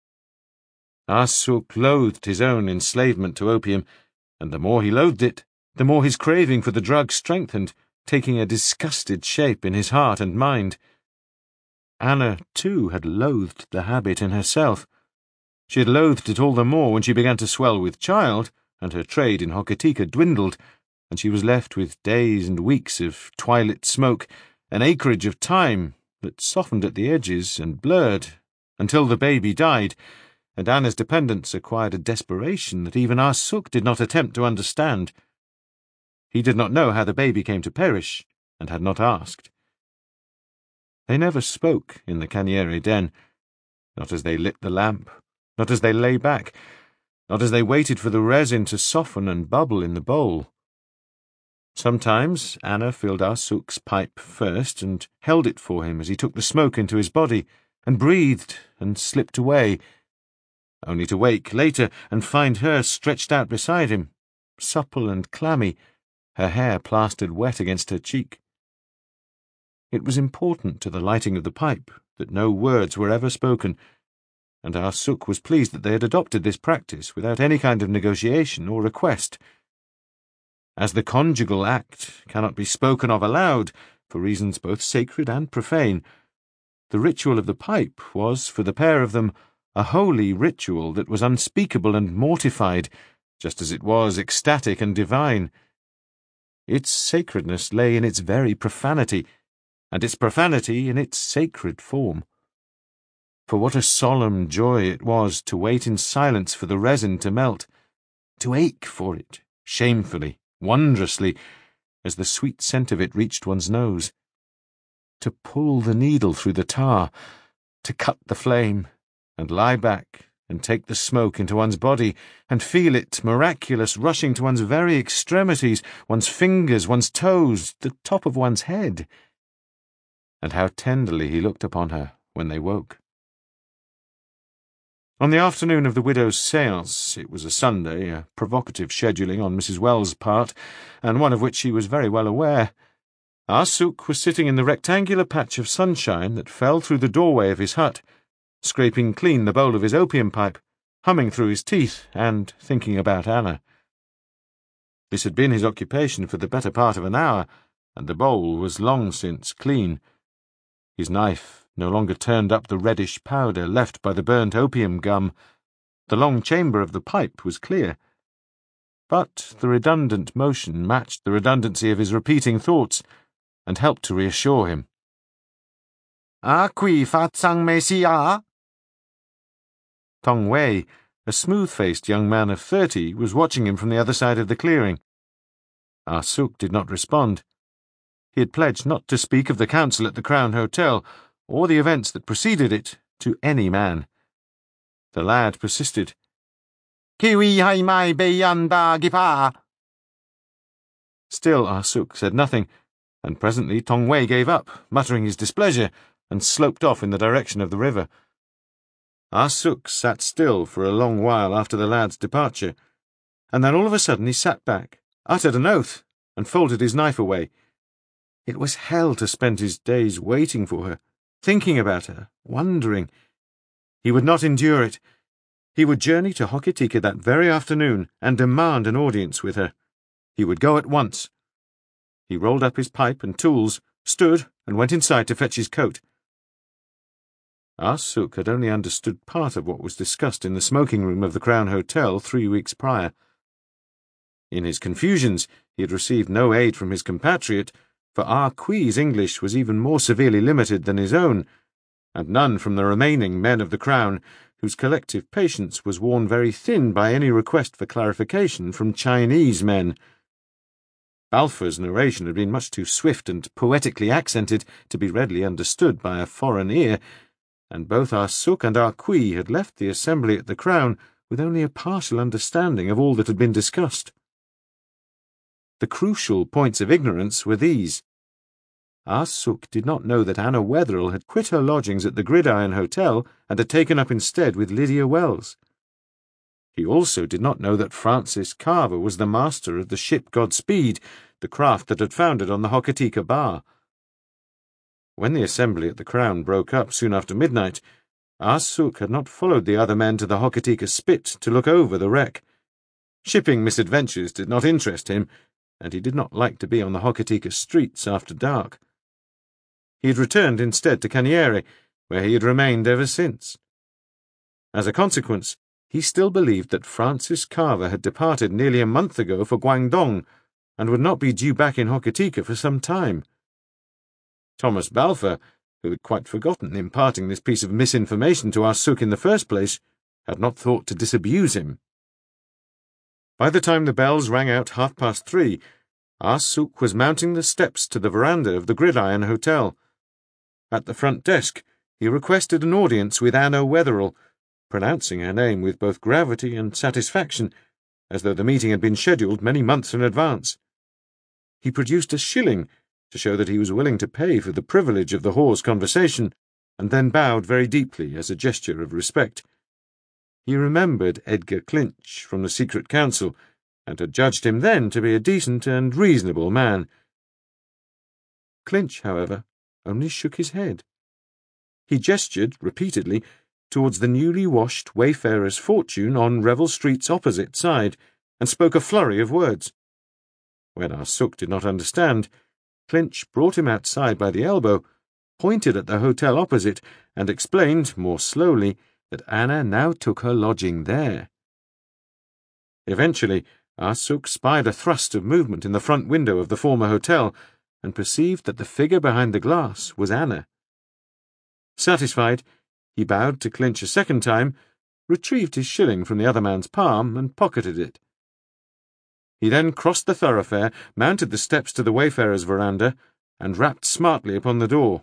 Ah Suk loathed his own enslavement to opium, and the more he loathed it, the more his craving for the drug strengthened, taking a disgusted shape in his heart and mind. Anna, too, had loathed the habit in herself. She had loathed it all the more when she began to swell with child, and her trade in Hokitika dwindled, and she was left with days and weeks of twilit smoke, an acreage of time that softened at the edges and blurred, until the baby died, and Anna's dependence acquired a desperation that even Ah Suk did not attempt to understand. He did not know how the baby came to perish, and had not asked. They never spoke in the Canieri den, not as they lit the lamp, not as they lay back, not as they waited for the resin to soften and bubble in the bowl. Sometimes Anna filled Ah Suk's pipe first and held it for him as he took the smoke into his body, and breathed and slipped away, only to wake later and find her stretched out beside him, supple and clammy, her hair plastered wet against her cheek. It was important to the lighting of the pipe that no words were ever spoken, and Ah Suk was pleased that they had adopted this practice without any kind of negotiation or request. As the conjugal act cannot be spoken of aloud, for reasons both sacred and profane, the ritual of the pipe was, for the pair of them, a holy ritual that was unspeakable and mortified, just as it was ecstatic and divine. Its sacredness lay in its very profanity, and its profanity in its sacred form. For what a solemn joy it was to wait in silence for the resin to melt, to ache for it, shamefully, wondrously, as the sweet scent of it reached one's nose, to pull the needle through the tar, to cut the flame, and lie back and take the smoke into one's body, and feel it, miraculous, rushing to one's very extremities, one's fingers, one's toes, the top of one's head. And how tenderly he looked upon her when they woke. On the afternoon of the widow's séance, it was a Sunday, a provocative scheduling on Mrs. Wells' part, and one of which she was very well aware, Ah Suk was sitting in the rectangular patch of sunshine that fell through the doorway of his hut, scraping clean the bowl of his opium pipe, humming through his teeth, and thinking about Anna. This had been his occupation for the better part of an hour, and the bowl was long since clean. His knife no longer turned up the reddish powder left by the burnt opium gum. The long chamber of the pipe was clear. But the redundant motion matched the redundancy of his repeating thoughts, and helped to reassure him. Qui fatsang mesia? Tong Wei, a smooth-faced young man of 30, was watching him from the other side of the clearing. Ah Suk did not respond. He had pledged not to speak of the council at the Crown Hotel, or the events that preceded it, to any man. The lad persisted. Kiwi hai mai beyan ba gipa. Still Ah Suk said nothing, and presently Tong Wei gave up, muttering his displeasure, and sloped off in the direction of the river. Ah Suk sat still for a long while after the lad's departure, and then all of a sudden he sat back, uttered an oath, and folded his knife away. It was hell to spend his days waiting for her, thinking about her, wondering. He would not endure it. He would journey to Hokitika that very afternoon and demand an audience with her. He would go at once. He rolled up his pipe and tools, stood, and went inside to fetch his coat. Ah Suk had only understood part of what was discussed in the smoking room of the Crown Hotel 3 weeks prior. In his confusions, he had received no aid from his compatriot, for Ah Kui's English was even more severely limited than his own, and none from the remaining men of the Crown, whose collective patience was worn very thin by any request for clarification from Chinese men. Balfour's narration had been much too swift and poetically accented to be readily understood by a foreign ear, and both Ah Suk and Ah Kui had left the assembly at the Crown with only a partial understanding of all that had been discussed. The crucial points of ignorance were these. Ah Suk did not know that Anna Wetherill had quit her lodgings at the Gridiron Hotel and had taken up instead with Lydia Wells. He also did not know that Francis Carver was the master of the ship Godspeed, the craft that had foundered on the Hokitika Bar. When the assembly at the Crown broke up soon after midnight, Ah Suk had not followed the other men to the Hokitika Spit to look over the wreck. Shipping misadventures did not interest him, and he did not like to be on the Hokitika streets after dark. He had returned instead to Kaniere, where he had remained ever since. As a consequence, he still believed that Francis Carver had departed nearly a month ago for Guangdong, and would not be due back in Hokitika for some time. Thomas Balfour, who had quite forgotten imparting this piece of misinformation to Ah Suk in the first place, had not thought to disabuse him. By the time the bells rang out 3:30, Ah Suk was mounting the steps to the veranda of the Gridiron Hotel. At the front desk, he requested an audience with Anna Wetherill, pronouncing her name with both gravity and satisfaction, as though the meeting had been scheduled many months in advance. He produced a shilling to show that he was willing to pay for the privilege of the whore's conversation, and then bowed very deeply as a gesture of respect. He remembered Edgar Clinch from the Secret Council, and had judged him then to be a decent and reasonable man. Clinch, however, only shook his head. He gestured, repeatedly, towards the newly washed wayfarer's fortune on Revel Street's opposite side, and spoke a flurry of words. When Arsuk did not understand, Clinch brought him outside by the elbow, pointed at the hotel opposite, and explained, more slowly, that Anna now took her lodging there. Eventually, Arsuk spied a thrust of movement in the front window of the former hotel, and perceived that the figure behind the glass was Anna. Satisfied, he bowed to Clinch a second time, retrieved his shilling from the other man's palm, and pocketed it. He then crossed the thoroughfare, mounted the steps to the wayfarer's veranda, and rapped smartly upon the door.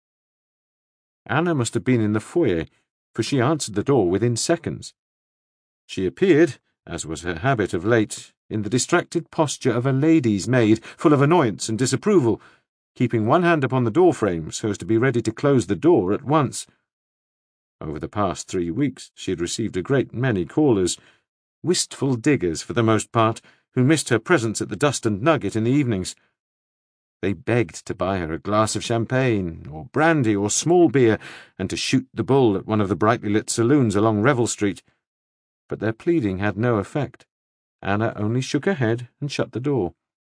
Anna must have been in the foyer, for she answered the door within seconds. She appeared, as was her habit of late, in the distracted posture of a lady's maid, full of annoyance and disapproval, keeping one hand upon the door-frame so as to be ready to close the door at once. Over the past 3 weeks she had received a great many callers, wistful diggers for the most part, who missed her presence at the Dust and Nugget in the evenings. They begged to buy her a glass of champagne, or brandy, or small beer, and to shoot the bull at one of the brightly lit saloons along Revel Street. But their pleading had no effect. Anna only shook her head and shut the door.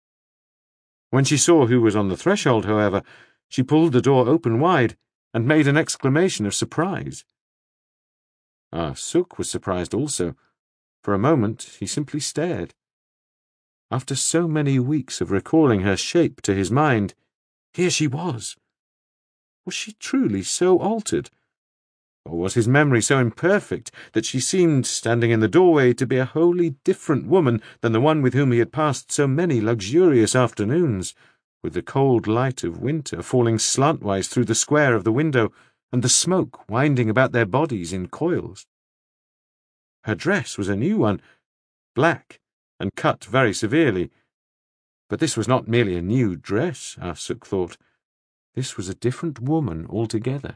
When she saw who was on the threshold, however, she pulled the door open wide and made an exclamation of surprise. Arsuk was surprised also. For a moment he simply stared. After so many weeks of recalling her shape to his mind, here she was. Was she truly so altered? Or was his memory so imperfect that she seemed, standing in the doorway, to be a wholly different woman than the one with whom he had passed so many luxurious afternoons, with the cold light of winter falling slantwise through the square of the window, and the smoke winding about their bodies in coils? Her dress was a new one, black, and cut very severely. But this was not merely a new dress, Arsuk thought. This was a different woman altogether.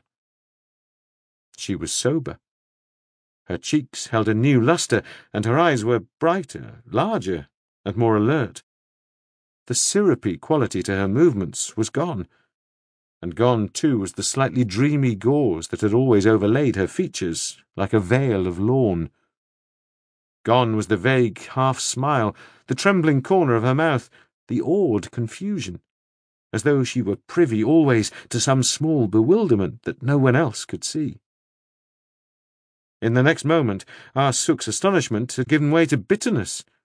She was sober. Her cheeks held a new lustre, and her eyes were brighter, larger, and more alert. The syrupy quality to her movements was gone, and gone, too, was the slightly dreamy gauze that had always overlaid her features, like a veil of lawn. Gone was the vague half-smile, the trembling corner of her mouth, the awed confusion, as though she were privy always to some small bewilderment that no one else could see. In the next moment, Arsuk's astonishment had given way to bitterness.